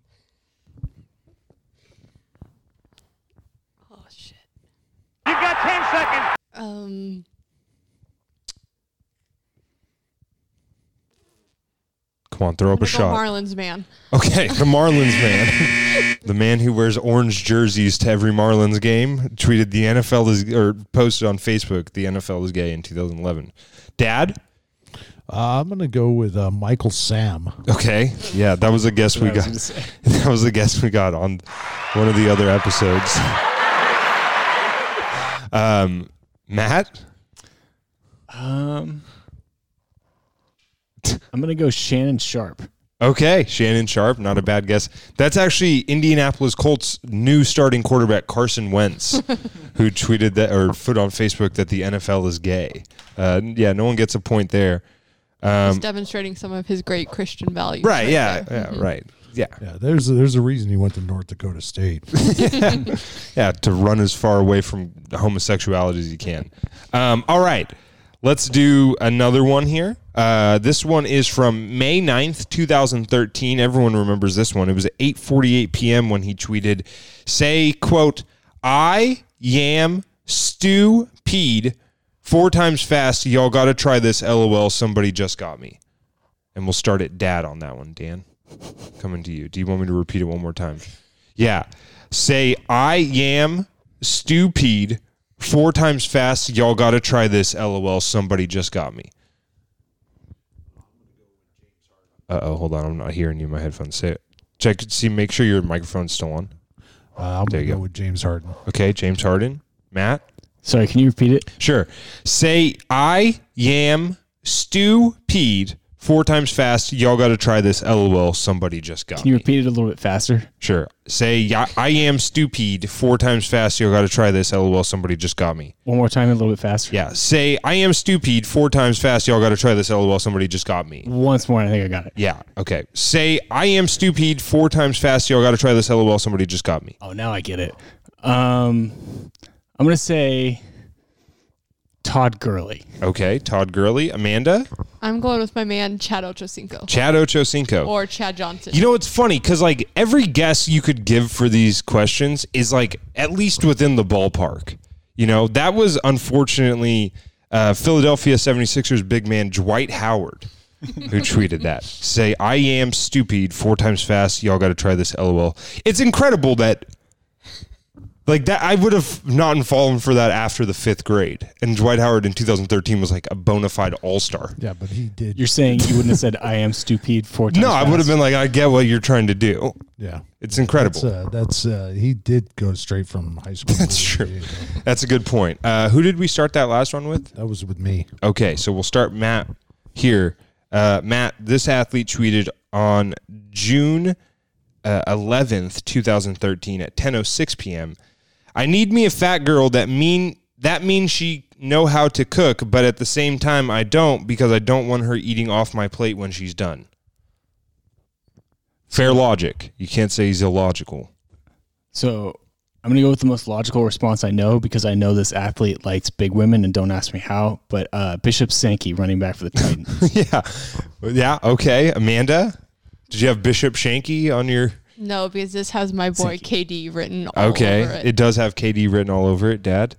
Oh, shit. You've got ten seconds. Um, Come on, throw up I'm a gonna go shot. Marlins man. Okay, the Marlins man. The man who wears orange jerseys to every Marlins game tweeted the N F L is, or posted on Facebook, the N F L is gay in two thousand eleven. Dad? Uh, I'm going to go with uh, Michael Sam. Okay. Yeah, that was a guess we I was got. gonna say. That was a guess we got on one of the other episodes. Um, Matt? Um, I'm gonna go Shannon Sharp. Okay, Shannon Sharp, not a bad guess. That's actually Indianapolis Colts' new starting quarterback, Carson Wentz, who tweeted that or put on Facebook that the N F L is gay. Uh, yeah, no one gets a point there. He's Um, demonstrating some of his great Christian values. right, yeah, there. yeah, right. Yeah, Yeah, there's a, there's a reason he went to North Dakota State. yeah, to run as far away from homosexuality as you can. Um, all right, let's do another one here. Uh, this one is from May ninth, twenty thirteen. Everyone remembers this one. It was at eight forty-eight p.m. when he tweeted, say, quote, I yam stew peed four times fast. Y'all got to try this. LOL. Somebody just got me. And we'll start at dad on that one, Dan. Coming to you. Do you want me to repeat it one more time? Yeah. Say, I yam stew peed four times fast. Y'all got to try this. LOL. Somebody just got me. Uh-oh, hold on. I'm not hearing you in my headphones. Say it. Check, see, make sure your microphone's still on. Uh, I'm There going to you go go. with James Harden. Okay, James Harden. Matt? Sorry, can you repeat it? Sure. Say, I yam stew peed four times fast. Y'all got to try this. LOL. Somebody just got Can you me. repeat it a little bit faster? Sure. Say, "Ya- I am stupid four times fast. You got to try this. LOL. Somebody just got me. One more time, a little bit faster. Yeah. Say, I am stupid four times fast. Y'all got to try this. LOL. Somebody just got me. Once more, I think I got it. Yeah. Okay. Say, I am stupid four times fast. Y'all got to try this. LOL. Somebody just got me. Oh, now I get it. Um, I'm going to say Todd Gurley. Okay. Todd Gurley. Amanda? I'm going with my man Chad Ochocinco Chad Ochocinco. or Chad Johnson. You know, it's funny because, like, every guess you could give for these questions is, like, at least within the ballpark. You know, that was unfortunately uh, Philadelphia seventy-sixers big man Dwight Howard who tweeted that. Say, I am stupid four times fast. Y'all got to try this. LOL. It's incredible that, like, that I would have not fallen for that after the fifth grade. And Dwight Howard in two thousand thirteen was, like, a bona fide all-star. Yeah, but he did. You're saying you wouldn't have said I am stupid four times No, I would have fast? been like, I get what you're trying to do. yeah. It's incredible. That's, uh, that's uh, he did go straight from high school. That's to the true. N B A. That's a good point. Uh, who did we start that last one with? That was with me. Okay, so we'll start Matt here. Uh, Matt, this athlete tweeted on June uh, eleventh, twenty thirteen at ten oh six p.m. I need me a fat girl that mean that means she know how to cook, but at the same time I don't because I don't want her eating off my plate when she's done. Fair logic. You can't say he's illogical. So I'm going to go with the most logical response I know because I know this athlete likes big women and don't ask me how, but uh, Bishop Sankey, running back for the Titans. yeah. Yeah, okay. Amanda, did you have Bishop Shanky on your... No, because this has my boy K D written all Okay, over it. it does have K D written all over it, Dad.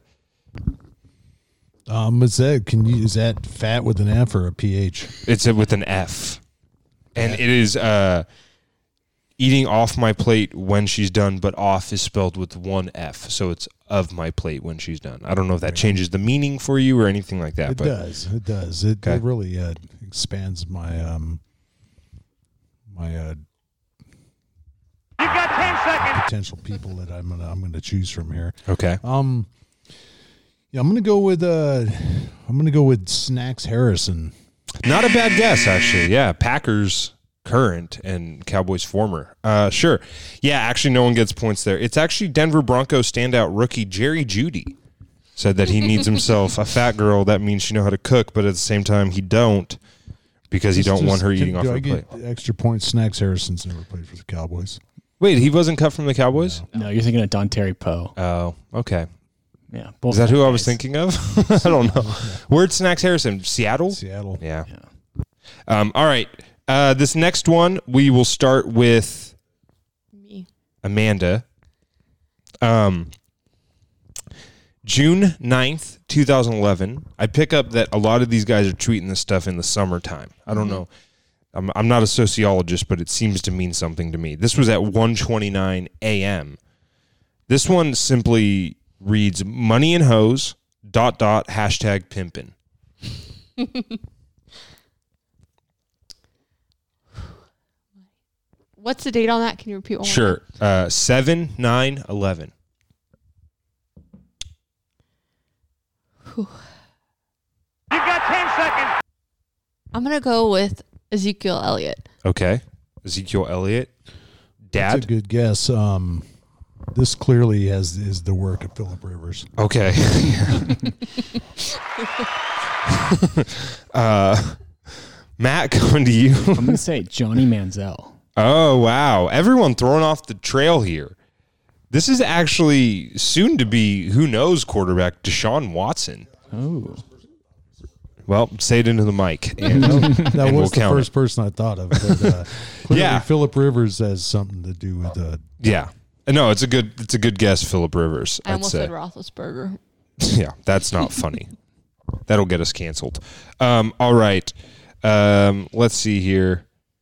Um, is that can you is that fat with an F or a P H? It's a, with an F, and it is uh, eating off my plate when she's done, but off is spelled with one F, so it's of my plate when she's done. I don't know if that changes the meaning for you or anything like that. It but does. It does. It, Okay. it really uh, expands my um my uh, You've got ten seconds. potential people that I'm gonna I'm gonna choose from here. Okay, Um, yeah, I'm gonna go with uh, I'm gonna go with Snacks Harrison. not a bad guess actually. Yeah, Packers current and Cowboys former. Uh, sure. Yeah, actually, no one gets points there. It's actually Denver Broncos standout rookie Jerry Jeudy said that he needs himself a fat girl. That means she know how to cook, but at the same time, he don't because he don't Just- want her can- eating off do her I plate. get extra points? Snacks Harrison's never played for the Cowboys. Wait, he wasn't cut from the Cowboys? No, you're thinking of Don Terry Poe. Oh, okay. Yeah, both Is that fat who I was guys. thinking of? I don't know. Where's Snacks Harrison? Seattle? Seattle. Yeah. Um, all right. Uh, this next one, we will start with Me. Amanda. Um, June ninth, twenty eleven. I pick up that a lot of these guys are tweeting this stuff in the summertime. I don't know. I'm, I'm not a sociologist, but it seems to mean something to me. This was at one twenty-nine a.m. This one simply reads money and hose, dot, dot, hashtag pimpin'. What's the date on that? Can you repeat one more Sure. Uh, seven, nine, eleven. You've got ten seconds. I'm going to go with Ezekiel Elliott. Okay. Ezekiel Elliott. That's a Dad? good guess. Um, this clearly has is the work of Philip Rivers. Okay. uh, Matt, coming to you. I'm going to say Johnny Manziel. Oh, wow. Everyone throwing off the trail here. This is actually soon to be, who knows, quarterback Deshaun Watson. Oh. Well, say it into the mic. And, That and was we'll the count first it. person I thought of. But, uh, clearly Yeah. Phillip Rivers has something to do with uh, Yeah. No, it's a good it's a good guess, Phillip Rivers. I I'd almost say. said Roethlisberger. Yeah, that's not funny. That'll get us canceled. Um, all right. Um, let's see here.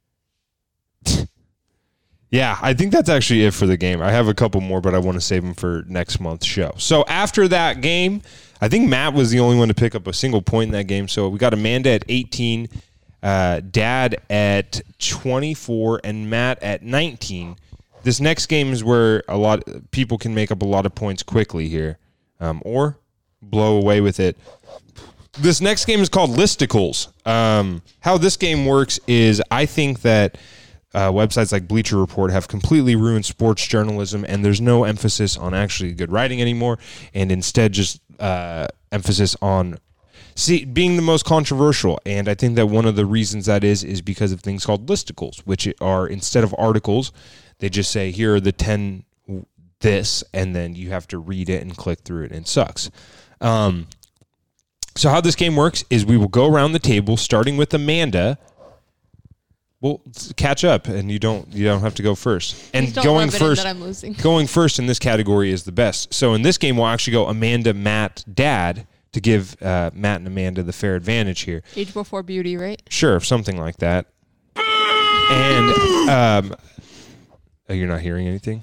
Yeah, I think that's actually it for the game. I have a couple more, but I want to save them for next month's show. So after that game, I think Matt was the only one to pick up a single point in that game. So we got Amanda at eighteen, uh, Dad at twenty-four, and Matt at nineteen. This next game is where a lot people can make up a lot of points quickly here, um, or blow away with it. This next game is called Listicles. Um, how this game works is I think that uh, websites like Bleacher Report have completely ruined sports journalism, and there's no emphasis on actually good writing anymore, and instead just uh, emphasis on see, being the most controversial. And I think that one of the reasons that is is because of things called listicles, which are instead of articles, they just say, here are the ten this, and then you have to read it and click through it, and it sucks. Um, so how this game works is we will go around the table, starting with Amanda. We'll catch up, and you don't you don't have to go first. And Please don't going rub it in first, that I'm losing. going first in this category is the best. So in this game, we'll actually go Amanda, Matt, Dad to give uh, Matt and Amanda the fair advantage here. Age before beauty, right? Sure, something like that. And um, oh, you're not hearing anything?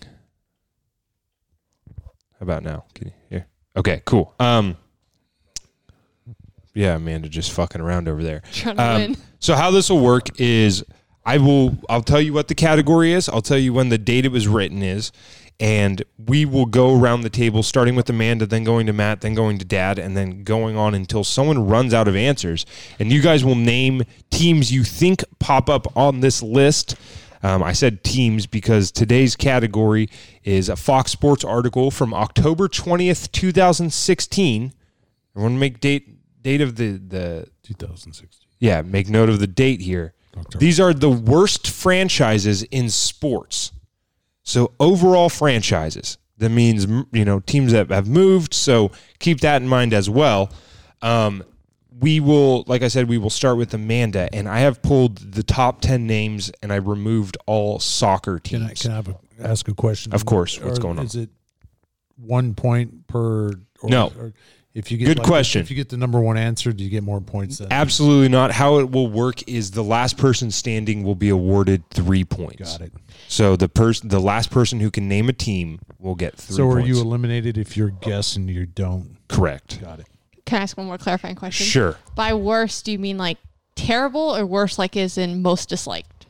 How about now? Can you hear? Okay, cool. Um, yeah, Amanda just fucking around over there. Trying to Um, win. so how this will work is I will I'll tell you what the category is. I'll tell you when the date it was written is, and we will go around the table starting with Amanda, then going to Matt, then going to Dad, and then going on until someone runs out of answers. And you guys will name teams you think pop up on this list. Um, I said teams because today's category is a Fox Sports article from October twentieth, twenty sixteen. I want to make date date of the the twenty sixteen. yeah, make note of the date here. October. These are the worst franchises in sports. So overall franchises. That means, you know, teams that have moved. So keep that in mind as well. Um, we will, like I said, we will start with Amanda, and I have pulled the top ten names, and I removed all soccer teams. Can I, can I have a, ask a question? Of course. What's Or going on? Is it one point per? Or, No. Or if you get Good like, question. If you get the number one answer, do you get more points? Than Absolutely not. How it will work is the last person standing will be awarded three points. Got it. So the person, the last person who can name a team will get three So are points. you eliminated if you're guess and you don't? Correct. Got it. Can I ask one more clarifying question? Sure. By worst, do you mean like terrible or worse like is in most disliked?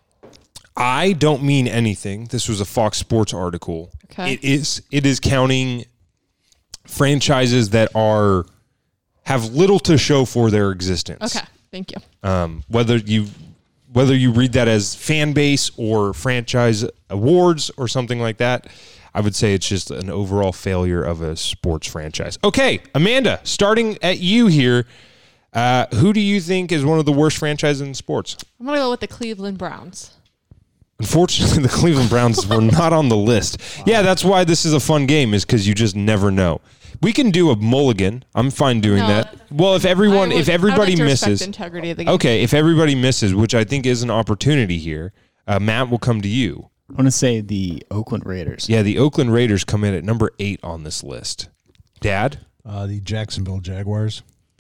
I don't mean anything. This was a Fox Sports article. Okay. It is it is counting franchises that are have little to show for their existence. Okay. Thank you. Um, whether you whether you read that as fan base or franchise awards or something like that, I would say it's just an overall failure of a sports franchise. Okay, Amanda, starting at you here, uh, who do you think is one of the worst franchises in sports? I'm going to go with the Cleveland Browns. Unfortunately, the Cleveland Browns were not on the list. Wow. Yeah, that's why this is a fun game, is because you just never know. We can do a mulligan. I'm fine doing No, that. Well, if everyone, I would- if everybody I would like to respect misses, the integrity of the game. okay, if everybody misses, which I think is an opportunity here, uh, Matt will come to you. I want to say the Oakland Raiders. Yeah, the Oakland Raiders come in at number eight on this list. Dad? Uh, the Jacksonville Jaguars.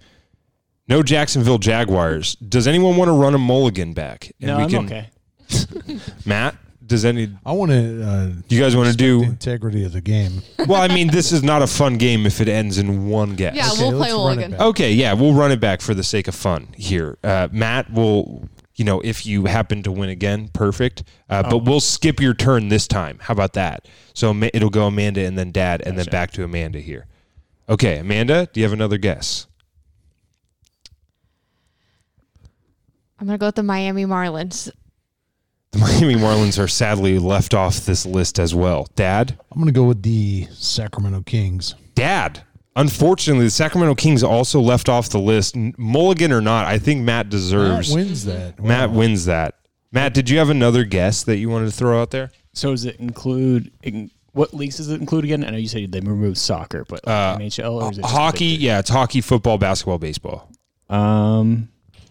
No Jacksonville Jaguars. Does anyone want to run a mulligan back? And No, we I'm can, okay. Matt, does any? I want to. Uh, You guys want to respect do? the integrity of the game? Well, I mean, this is not a fun game if it ends in one guess. Yeah, Okay, we'll play let's run it mulligan. back. Okay, yeah, we'll run it back for the sake of fun here. Uh, Matt will, you know, if you happen to win again, perfect. Uh, Oh. But we'll skip your turn this time. How about that? So Ma- it'll go Amanda and then Dad and then Gotcha. back to Amanda here. Okay, Amanda, do you have another guess? I'm going to go with the Miami Marlins. The Miami Marlins are sadly left off this list as well. Dad? I'm going to go with the Sacramento Kings. Dad. Unfortunately, the Sacramento Kings also left off the list. N- Mulligan or not, I think Matt deserves. Matt wins that. Matt Wow. wins that. Matt, did you have another guess that you wanted to throw out there? So does it include in, what leagues does it include again? I know you said they removed soccer, but like Uh, N H L or is it just Hockey, the big yeah, it's hockey, football, basketball, baseball. three? Um,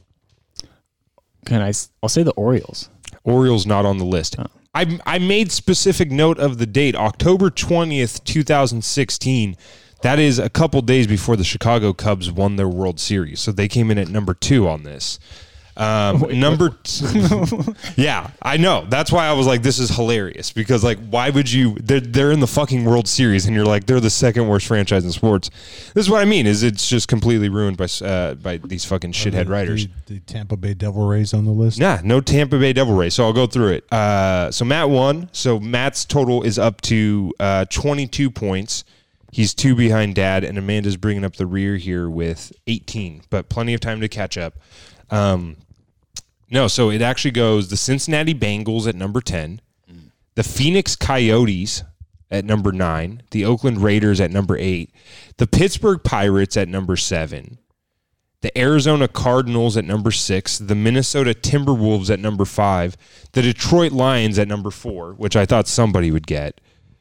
can I? s- I'll say the Orioles. Orioles not on the list. Oh. I I made specific note of the date, October twentieth, twenty sixteen. That is a couple days before the Chicago Cubs won their World Series. So they came in at number two on this. Um, Wait, number t- yeah, I know. That's why I was like, this is hilarious because, like, why would you? They're, they're in the fucking World Series, and you're like, they're the second worst franchise in sports. This is what I mean. Is it's just completely ruined by uh, by these fucking shithead the, writers. The, the Tampa Bay Devil Rays on the list. Nah, no Tampa Bay Devil Rays. So I'll go through it. Uh, so Matt won. So Matt's total is up to uh, twenty-two points. He's two behind Dad, and Amanda's bringing up the rear here with eighteen, but plenty of time to catch up. Um, no, so it actually goes the Cincinnati Bengals at number ten, the Phoenix Coyotes at number nine, the Oakland Raiders at number eight, the Pittsburgh Pirates at number seven, the Arizona Cardinals at number six, the Minnesota Timberwolves at number five, the Detroit Lions at number four, which I thought somebody would get,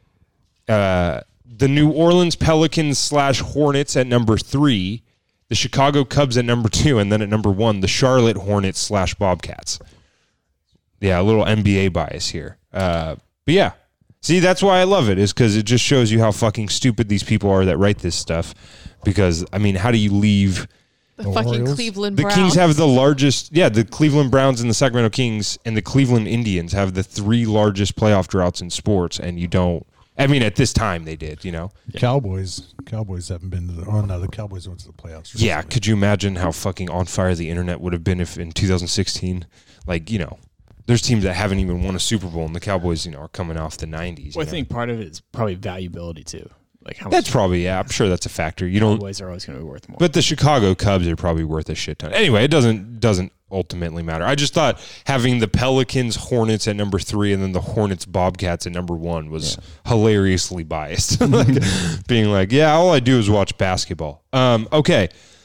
uh, the New Orleans Pelicans slash Hornets at number three, the Chicago Cubs at number two, and then at number one, the Charlotte Hornets slash Bobcats. Yeah, a little N B A bias here. Uh, but yeah, see, that's why I love it, is because it just shows you how fucking stupid these people are that write this stuff. Because, I mean, how do you leave... The, The fucking Orioles? Cleveland The Browns. Kings have the largest, yeah, the Cleveland Browns and the Sacramento Kings and the Cleveland Indians have the three largest playoff droughts in sports, and you don't... I mean, at this time they did, you know? Cowboys. Cowboys haven't been to the. Oh no, the Cowboys went to the playoffs. Yeah, recently. could you imagine how fucking on fire the internet would have been if in two thousand sixteen, like, you know, there's teams that haven't even won a Super Bowl, and the Cowboys, you know, are coming off the nineties. Well, I you know? think part of it is probably valuability too. Like how That's much probably, yeah, I'm sure that's a factor. You don't... Cowboys are always going to be worth more. But the Chicago Cubs are probably worth a shit ton. Anyway, it doesn't doesn't ultimately matter. I just thought having the Pelicans Hornets at number three and then the Hornets Bobcats at number one was yeah. hilariously biased. Like being like, yeah, all I do is watch basketball. Um, okay.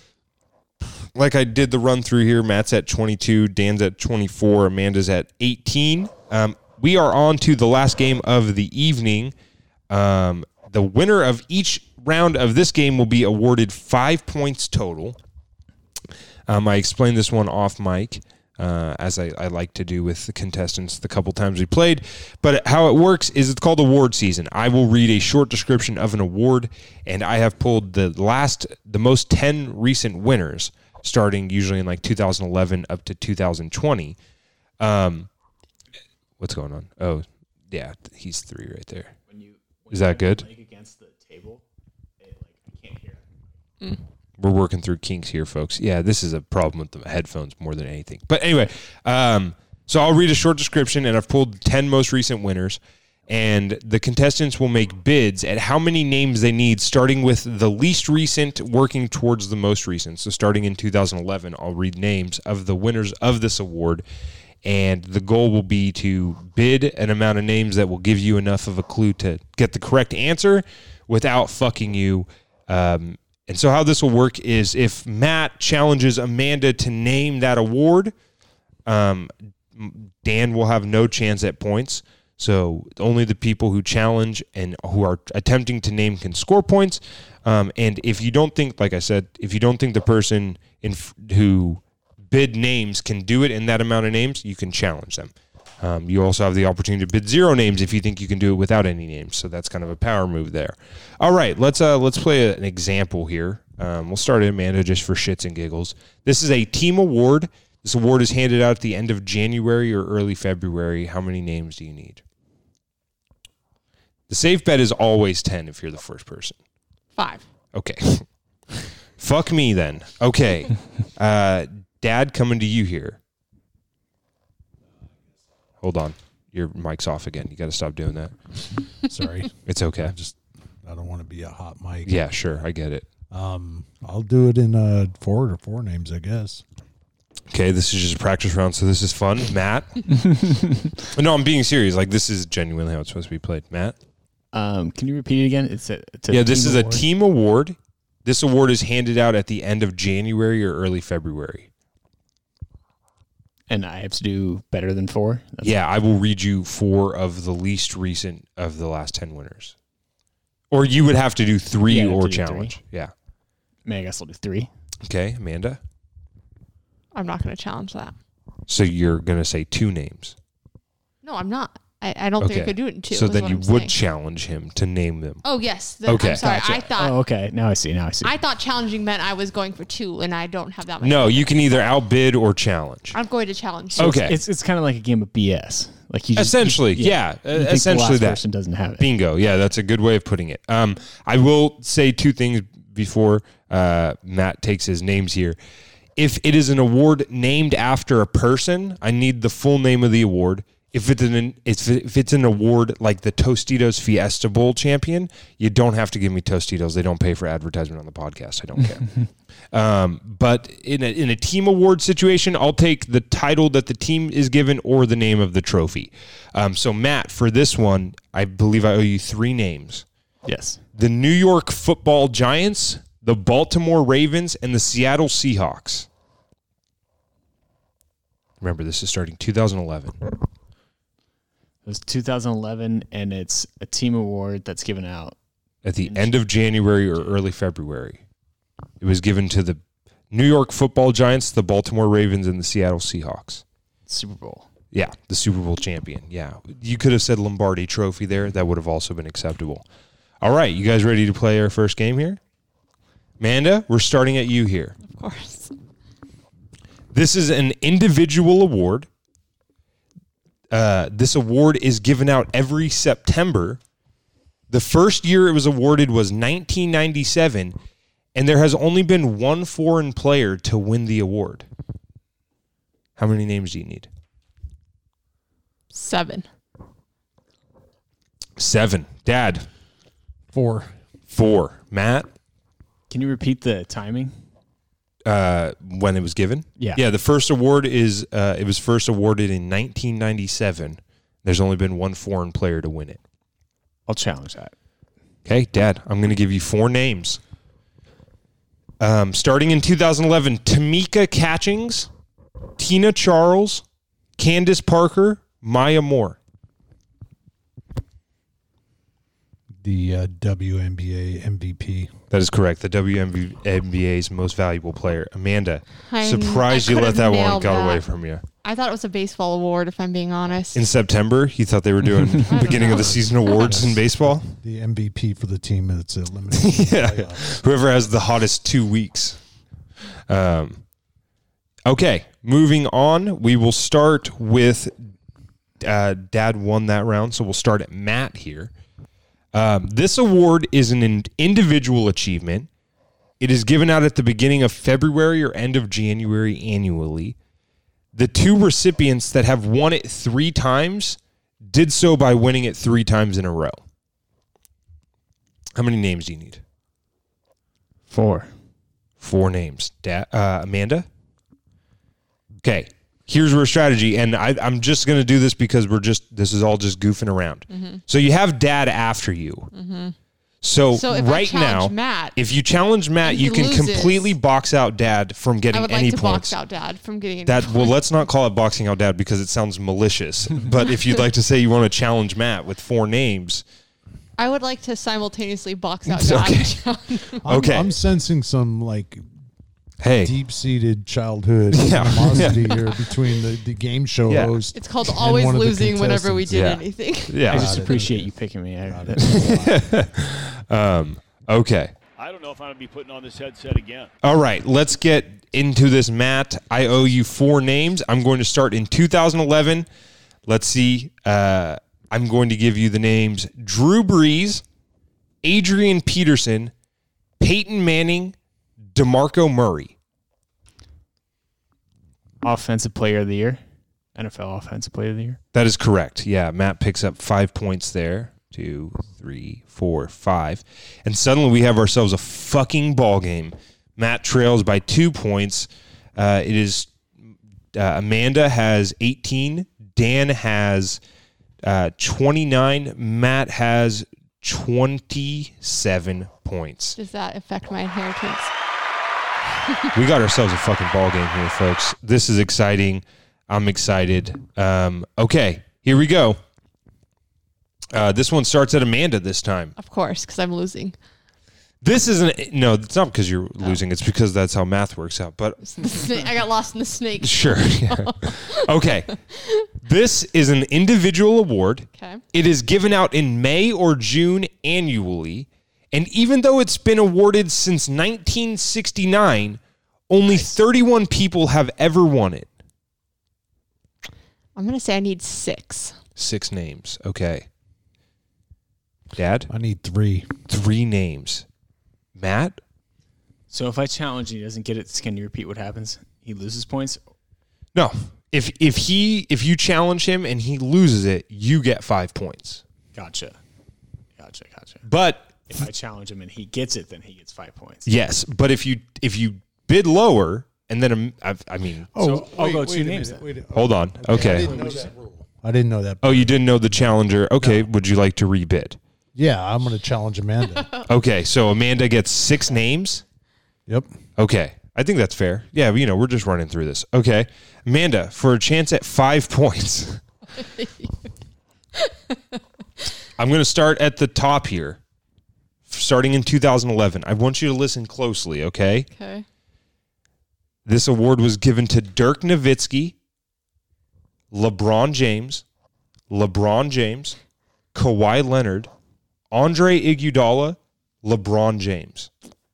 Like I did the run through here. Matt's at twenty-two, Dan's at twenty-four, Amanda's at eighteen. Um, we are on to the last game of the evening. Um, the winner of each round of this game will be awarded five points total. Um, I explained this one off mic, uh, as I, I like to do with the contestants the couple times we played. But how it works is it's called award season. I will read a short description of an award, and I have pulled the last, the most ten recent winners, starting usually in like two thousand eleven up to two thousand twenty. Um, what's going on? Oh, yeah, he's three right there. when you, when Is you that have your good? leg against the table, it, like I can't hear. Mm. We're working through kinks here, folks. Yeah, this is a problem with the headphones more than anything. But anyway, um, so I'll read a short description, and I've pulled ten most recent winners, and the contestants will make bids at how many names they need, starting with the least recent, working towards the most recent. So starting in two thousand eleven, I'll read names of the winners of this award, and the goal will be to bid an amount of names that will give you enough of a clue to get the correct answer without fucking you. Um, and so how this will work is if Matt challenges Amanda to name that award, um, Dan will have no chance at points. So only the people who challenge and who are attempting to name can score points. Um, and if you don't think, like I said, if you don't think the person in f- who bid names can do it in that amount of names, you can challenge them. Um, you also have the opportunity to bid zero names if you think you can do it without any names. So that's kind of a power move there. All right, let's uh, let's play a, an example here. Um, we'll start at Amanda just for shits and giggles. This is a team award. This award is handed out at the end of January or early February. How many names do you need? The safe bet is always ten if you're the first person. Five. Okay. Fuck me then. Okay. Uh, Dad, coming to you here. Hold on. Your mic's off again. You got to stop doing that. Sorry, It's okay. just I don't want to be a hot mic. Yeah, sure. I get it. Um, I'll do it in uh four or four names, I guess. Okay, this is just a practice round, so this is fun. Matt? No, I'm being serious. Like, this is genuinely how it's supposed to be played. Matt? Um, can you repeat it again? It's a, it's a Yeah, this team is award. a team award. This award is handed out at the end of January or early February. And I have to do better than four? That's Yeah, I will read you four of the least recent of the last ten winners. Or you would have to do three Yeah, I'd have or to do challenge. three. Yeah. I mean, I guess I'll do three. Okay, Amanda? I'm not going to challenge that. So you're going to say two names. No, I'm not. I, I don't think I could do it in two. So is then what you I'm would saying. challenge him to name them. Oh, yes. The, Okay. I'm sorry. Gotcha. I thought Oh, okay. Now I see. Now I see. I thought challenging meant I was going for two, and I don't have that much. No, you can either outbid or challenge. I'm going to challenge. Okay. It's it's, it's kind of like a game of B S. Like you just, Essentially, you, yeah. you uh, think essentially the last that. person doesn't have it. Bingo. Yeah, that's a good way of putting it. Um, I will say two things before uh, Matt takes his names here. If it is an award named after a person, I need the full name of the award. If it's an if if it's an award like the Tostitos Fiesta Bowl champion, you don't have to give me Tostitos. They don't pay for advertisement on the podcast. I don't care. um, but in a, in a team award situation, I'll take the title that the team is given or the name of the trophy. Um, so Matt, for this one, I believe I owe you three names: Yes. the New York Football Giants, the Baltimore Ravens, and the Seattle Seahawks. Remember, this is starting two thousand eleven. It was two thousand eleven, and it's a team award that's given out. At the end of January or early February. It was given to the New York Football Giants, the Baltimore Ravens, and the Seattle Seahawks. Super Bowl. Yeah, the Super Bowl champion. Yeah. You could have said Lombardi Trophy there. That would have also been acceptable. All right, you guys ready to play our first game here? Amanda, we're starting at you here. Of course. This is an individual award. Uh, this award is given out every September. The first year it was awarded was nineteen ninety-seven, and there has only been one foreign player to win the award. How many names do you need? Seven. Seven. Dad. Four. Four. Matt. Can you repeat the timing? Uh, when it was given? Yeah. Yeah, the first award is, uh, it was first awarded in nineteen ninety-seven. There's only been one foreign player to win it. I'll challenge that. Okay, Dad, I'm going to give you four names. Um, starting in two thousand eleven, Tamika Catchings, Tina Charles, Candace Parker, Maya Moore. The uh, W N B A M V P. That is correct. The W N B A's most valuable player. Amanda, I'm- surprised I you let could've that one nailed got that. away from you. I thought it was a baseball award, if I'm being honest. In September, you thought they were doing beginning of the season awards in baseball? The M V P for the team that's eliminated. Yeah. Whoever has the hottest two weeks. Um, okay, moving on. We will start with uh, Dad won that round, so we'll start at Matt here. Um, this award is an in- individual achievement. It is given out at the beginning of February or end of January annually. The two recipients that have won it three times did so by winning it three times in a row. How many names do you need? Four. Four names. Da- uh, Amanda? Okay. Here's our strategy, and I, I'm just going to do this because we're just, this is all just goofing around. Mm-hmm. So you have Dad after you. Mm-hmm. So, So if I right challenge now, Matt, if you challenge Matt, and he you can loses, completely box out Dad from I getting would any like to points. box out Dad from getting any That points. well, let's not call it boxing out Dad because it sounds malicious. But if you'd like to say you want to challenge Matt with four names, I would like to simultaneously box out Okay. Dad. I'm, Okay. I'm sensing some like hey, deep-seated childhood Yeah. animosity here between the, the game show Yeah. host. It's called and always one of the losing whenever we contestants. did Yeah. anything. yeah, I just it. appreciate you picking me. I, Got it. um, okay. I don't know if I'm going to be putting on this headset again. All right, let's get into this, Matt. I owe you four names. I'm going to start in two thousand eleven. Let's see. Uh, I'm going to give you the names Drew Brees, Adrian Peterson, Peyton Manning, DeMarco Murray. Offensive Player of the Year. N F L Offensive Player of the Year. That is correct. Yeah, Matt picks up five points there. Two, three, four, five. And suddenly we have ourselves a fucking ball game. Matt trails by two points. Uh, it is uh, Amanda has eighteen. Dan has uh, twenty-nine. Matt has twenty-seven points. Does that affect my inheritance? We got ourselves a fucking ball game here, folks. This is exciting. I'm excited. Um, okay, here we go. Uh, this one starts at Amanda this time. Of course, because I'm losing. This isn't, no, it's not because you're losing. It's because that's how math works out. But The snake, I got lost in the snake. sure. Yeah. Okay. This is an individual award. Okay. It is given out in May or June annually. And even though it's been awarded since nineteen sixty-nine, only thirty-one people have ever won it. I'm going to say I need six. Six names. Okay. Dad? I need three. Three names. Matt? So if I challenge and he doesn't get it, can you repeat what happens? He loses points? No. If if he if you challenge him and he loses it, you get five points. Gotcha. Gotcha, gotcha. But If I challenge him and he gets it, then he gets five points. yes, but if you if you bid lower and then um, I, I mean, So I'll go wait two a names minute, then. wait a- hold on. I Okay. didn't know that rule. I didn't know that. Oh, you didn't know the challenger. Okay, would you like to rebid? Yeah, I'm going to challenge Amanda. Okay, so Amanda gets six names. Yep. Okay. I think that's fair. Yeah, you know, we're just running through this. Okay. Amanda, for a chance at five points. I'm going to start at the top here. Starting in two thousand eleven. I want you to listen closely, okay? Okay. This award was given to Dirk Nowitzki, LeBron James, LeBron James, Kawhi Leonard, Andre Iguodala, LeBron James.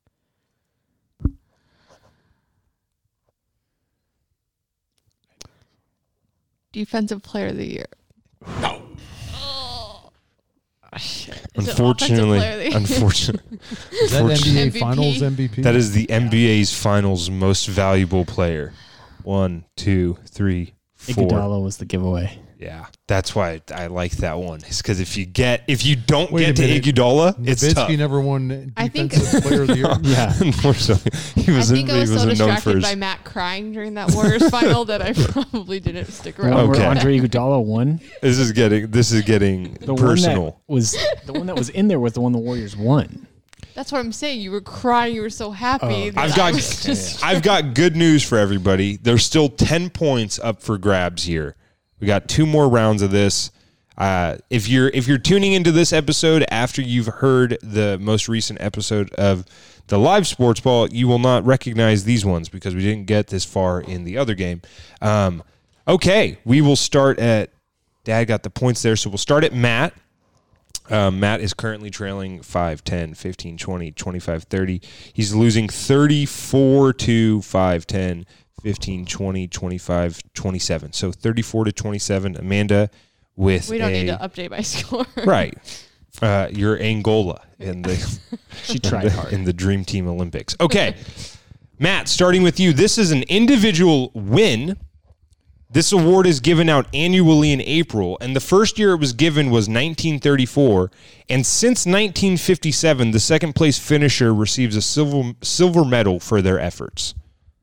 Defensive player of the year. No. Oh, shit. Is it Unfortunately, offensive player of the year? unfortunately, Is that N B A M V P? Finals M V P? that is the N B A's Finals most valuable player. One, two, three, four. Iguodala was the giveaway. Yeah, that's why I like that one. It's because if you get if you don't Wait a get to minute. Iguodala, it's tough. Nowitzki never won I think- Defensive Player of the Year. Yeah. Unfortunately, he I wasn't. think I He was so wasn't known for distracted his. by Matt crying during that Warriors final that I probably didn't stick The one around. Okay. where Andre Iguodala won. This is getting. This is getting The personal. one that was the one that was in there was the one the Warriors won. That's what I'm saying. You were crying. You were so happy. that I've I got. was just- I've got good news for everybody. There's still ten points up for grabs here. We got two more rounds of this. Uh, if you're if you're tuning into this episode after you've heard the most recent episode of the live sports ball, you will not recognize these ones because we didn't get this far in the other game. Um, okay, we will start at. Dad got the points there, so we'll start at Matt. Um, Matt is currently trailing five, ten, fifteen, twenty, twenty-five, thirty. He's losing thirty-four to five, ten, fifteen, twenty, twenty-five, twenty-seven. So thirty-four to twenty-seven. Amanda with we don't a, need to update my score. right. Uh, you're Angola in the She tried in the, hard. in the Dream Team Olympics. Okay, Matt, starting with you. This is an individual win. This award is given out annually in April, and the first year it was given was nineteen thirty-four. And since nineteen fifty-seven, the second place finisher receives a silver silver medal for their efforts.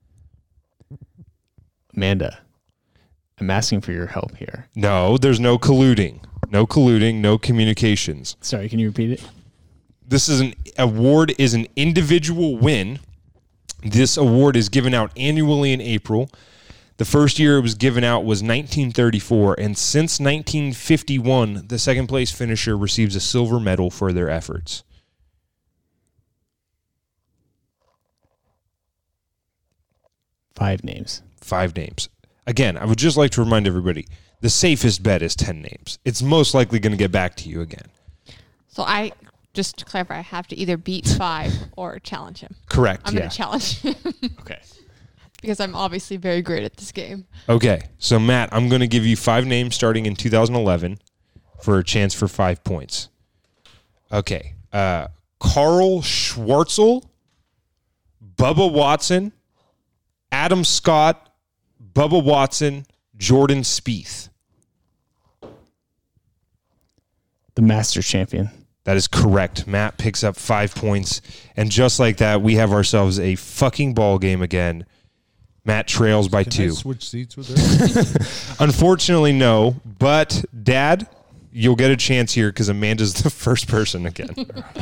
Amanda, I'm asking for your help here. No, there's no colluding. No colluding, no communications. Sorry, can you repeat it? This is an award is an individual win. This award is given out annually in April. The first year it was given out was nineteen thirty-four, and since nineteen fifty-one, the second place finisher receives a silver medal for their efforts. Five names. Five names. Again, I would just like to remind everybody, the safest bet is ten names. It's most likely going to get back to you again. So I, just to clarify, I have to either beat five or challenge him. Correct, I'm yeah. going to challenge him Okay. because I'm obviously very great at this game. Okay, so Matt, I'm going to give you five names starting in two thousand eleven for a chance for five points. Okay, uh, Carl Schwartzel, Bubba Watson, Adam Scott, Bubba Watson, Jordan Spieth. The Masters champion. That is correct. Matt picks up five points, and just like that, we have ourselves a fucking ball game again. Matt trails by Can two. I switch seats with her? Unfortunately, no. But, Dad, you'll get a chance here because Amanda's the first person again.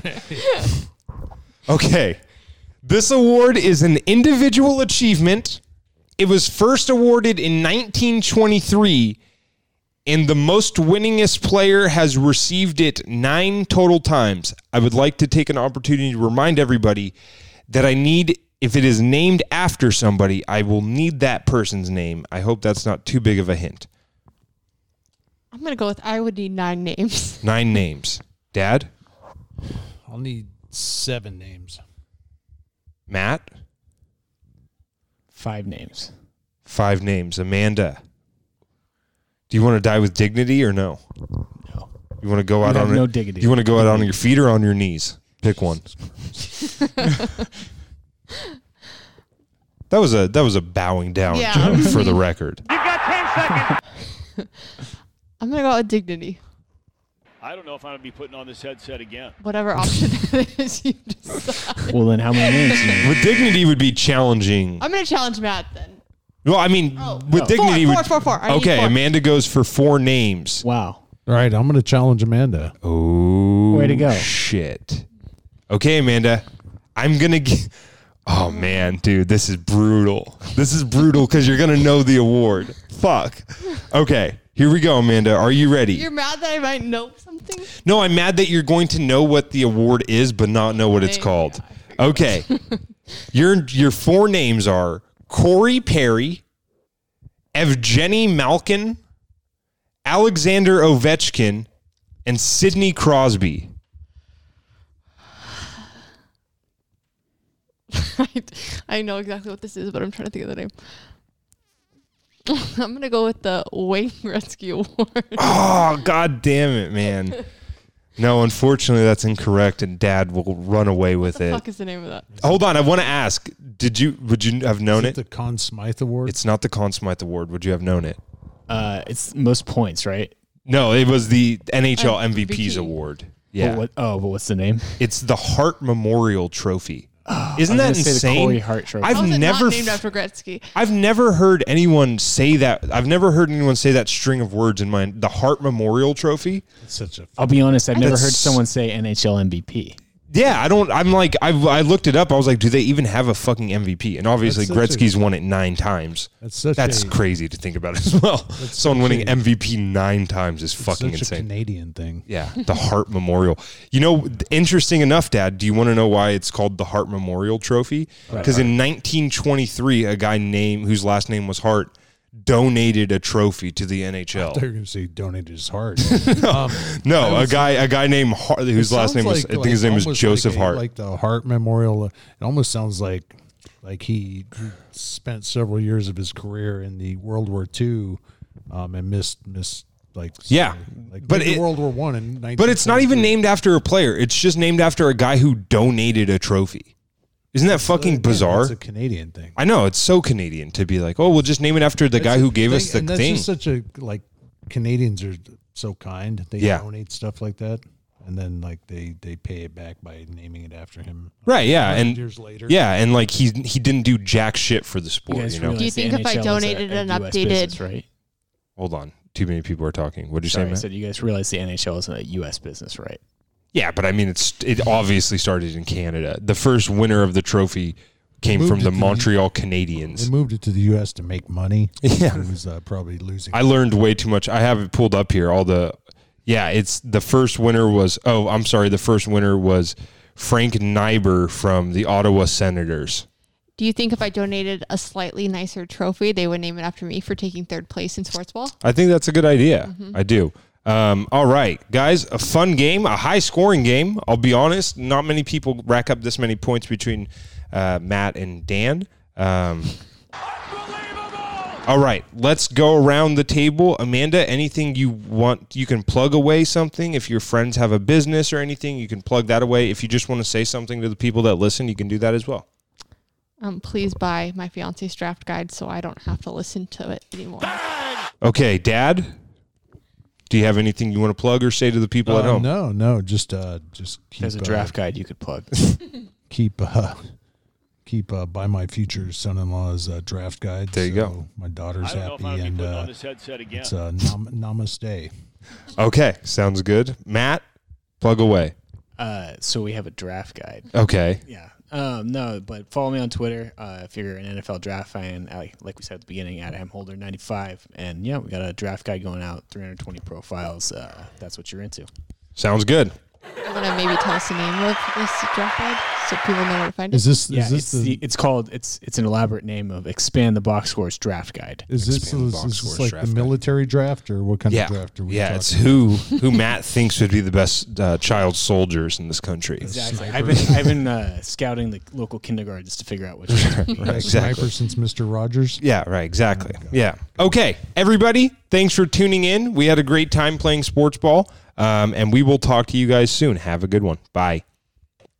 Okay. This award is an individual achievement. It was first awarded in nineteen twenty-three, and the most winningest player has received it nine total times. I would like to take an opportunity to remind everybody that I need, if it is named after somebody, I will need that person's name. I hope that's not too big of a hint. I'm going to go with I would need nine names. Nine names. Dad? I'll need seven names. Matt? Five names. Five names. Amanda? Do you want to die with dignity or no? No. You want to go out We have on no it? dignity. Do you want to go out on your feet or on your knees? Pick one. That was a that was a bowing down Yeah. joke for the record. You've got ten seconds. I'm going to go with dignity. I don't know if I'm going to be putting on this headset again. Whatever option that is, you decide. Well, then how many names? do you need? With dignity would be challenging. I'm going to challenge Matt then. Well, I mean, Oh, with no. dignity Four, would four, four, four. I need Okay, four. Amanda goes for four names. Wow. All right, I'm going to challenge Amanda. Oh, Way to go. Shit. Okay, Amanda. I'm going to get. Oh, man, dude, this is brutal. This is brutal because you're going to know the award. Fuck. Okay, here we go, Amanda. Are you ready? You're mad that I might know something? No, I'm mad that you're going to know what the award is, but not know what it's Yeah, called. I Okay. your your four names are Corey Perry, Evgeny Malkin, Alexander Ovechkin, and Sidney Crosby. I, I know exactly what this is, but I'm trying to think of the name. I'm going to go with the Wayne Gretzky Award. Oh, god damn it, man. No, unfortunately, that's incorrect, and Dad will run away with What the it. fuck is the name of that? Hold on, I want to ask. Did you would you have known Is it? it the Conn Smythe Award? It's not the Conn Smythe Award. Would you have known it? Uh, it's most points, right? No, it was the N H L Uh, M V Ps M V P. award. But Yeah. what, oh, but what's the name? It's the Hart Memorial Trophy. Isn't I that was gonna say the insane? Corey Hart Trophy. I've How is it never not named f- after Gretzky? I've never heard anyone say that. I've never heard anyone say that string of words in mind. The Hart Memorial Trophy. It's such a. I'll be honest, I've never That's- heard someone say N H L M V P. Yeah, I don't. I'm like, I I looked it up. I was like, do they even have a fucking M V P? And obviously, That's such a- Gretzky's won it nine times. That's such That's a, crazy to think about as well. Someone such winning a- M V P nine times is fucking such insane. a Canadian thing. Yeah, the Hart Memorial. You know, interesting enough, Dad, do you want to know why it's called the Hart Memorial Trophy? Because in nineteen twenty-three, a guy named whose last name was Hart donated a trophy to the N H L. They're going to say donated his heart. um, No, I a was- guy a guy named Hart, whose it last name sounds was like- I think like his name was almost Joseph like a- Hart. Like the Hart Memorial. It almost sounds like like he, he spent several years of his career in the World War Two, um, and missed missed like Yeah, like but maybe it- World War One in nineteen. But it's not even named after a player. It's just named after a guy who donated a trophy. Isn't that fucking bizarre? It's a Canadian thing. I know, it's so Canadian to be like, oh, we'll just name it after the guy That's who a gave us the and that's thing. just such a like Canadians are so kind. They Yeah. donate stuff like that, and then like they they pay it back by naming it after him. Right, yeah, one hundred and years later. yeah, and like he he didn't do jack shit for the sport, you, know. Do you think if I donated an updated- business, right? Hold on, too many people are talking. What did you Sorry, say, I man? said you guys realize the N H L is a U S business, right? Yeah, but I mean, it's it obviously started in Canada. The first winner of the trophy came Moved from it the to the- Montreal They Canadiens. moved it to the U S to make money. Yeah. It was uh, probably losing. I learned way too much. I have it pulled up here. All the yeah, it's the first winner was oh, I'm sorry, the first winner was Frank Nyber from the Ottawa Senators. Do you think if I donated a slightly nicer trophy, they would name it after me for taking third place in sports ball? I think that's a good idea. I do. Um, all right, guys, a fun game, a high scoring game. I'll be honest, not many people rack up this many points between uh, Matt and Dan. Um, all right, let's go around the table. Amanda, anything you want, you can plug away something. If your friends have a business or anything, you can plug that away. If you just want to say something to the people that listen, you can do that as well. Um, please buy my fiance's draft guide so I don't have to listen to it anymore. Okay, Dad, do you have anything you want to plug or say to the people Uh, at home? No, no, just uh, just keep There's a uh, draft guide you could plug. keep uh, keep uh, by my future son-in-law's uh, draft guide. There you so go. My daughter's I don't know if happy, I'm going to be and putting uh, on this headset again. it's uh, nam- namaste. Okay, sounds good. Matt, plug away. Uh, so we have a draft guide. Okay. Yeah. Um, no, but follow me on Twitter uh, if you're an N F L draft fan. Uh, like we said at the beginning, at Hamholder ninety-five. And yeah, we got a draft guide going out, three hundred twenty profiles. Uh, that's what you're into. Sounds good. You're gonna maybe tell us the name of this draft guide so people know where to find it. Is this Yeah, is this it's, the, the, it's called it's it's an elaborate name of Expand the Box Scores Draft Guide. is this, Expand is box this scores like draft the guide. military draft or what kind Yeah. of draft are we Yeah, talking? it's who who Matt thinks would be the best uh, child soldiers in this country. Exactly. I've been I've been uh, scouting the local kindergartens to figure out which. Right, Right, exactly. Sniper since Mister Rogers. Yeah, right, exactly. Yeah. Okay, everybody, thanks for tuning in. We had a great time playing sports ball, um, and we will talk to you guys soon. Have a good one. Bye.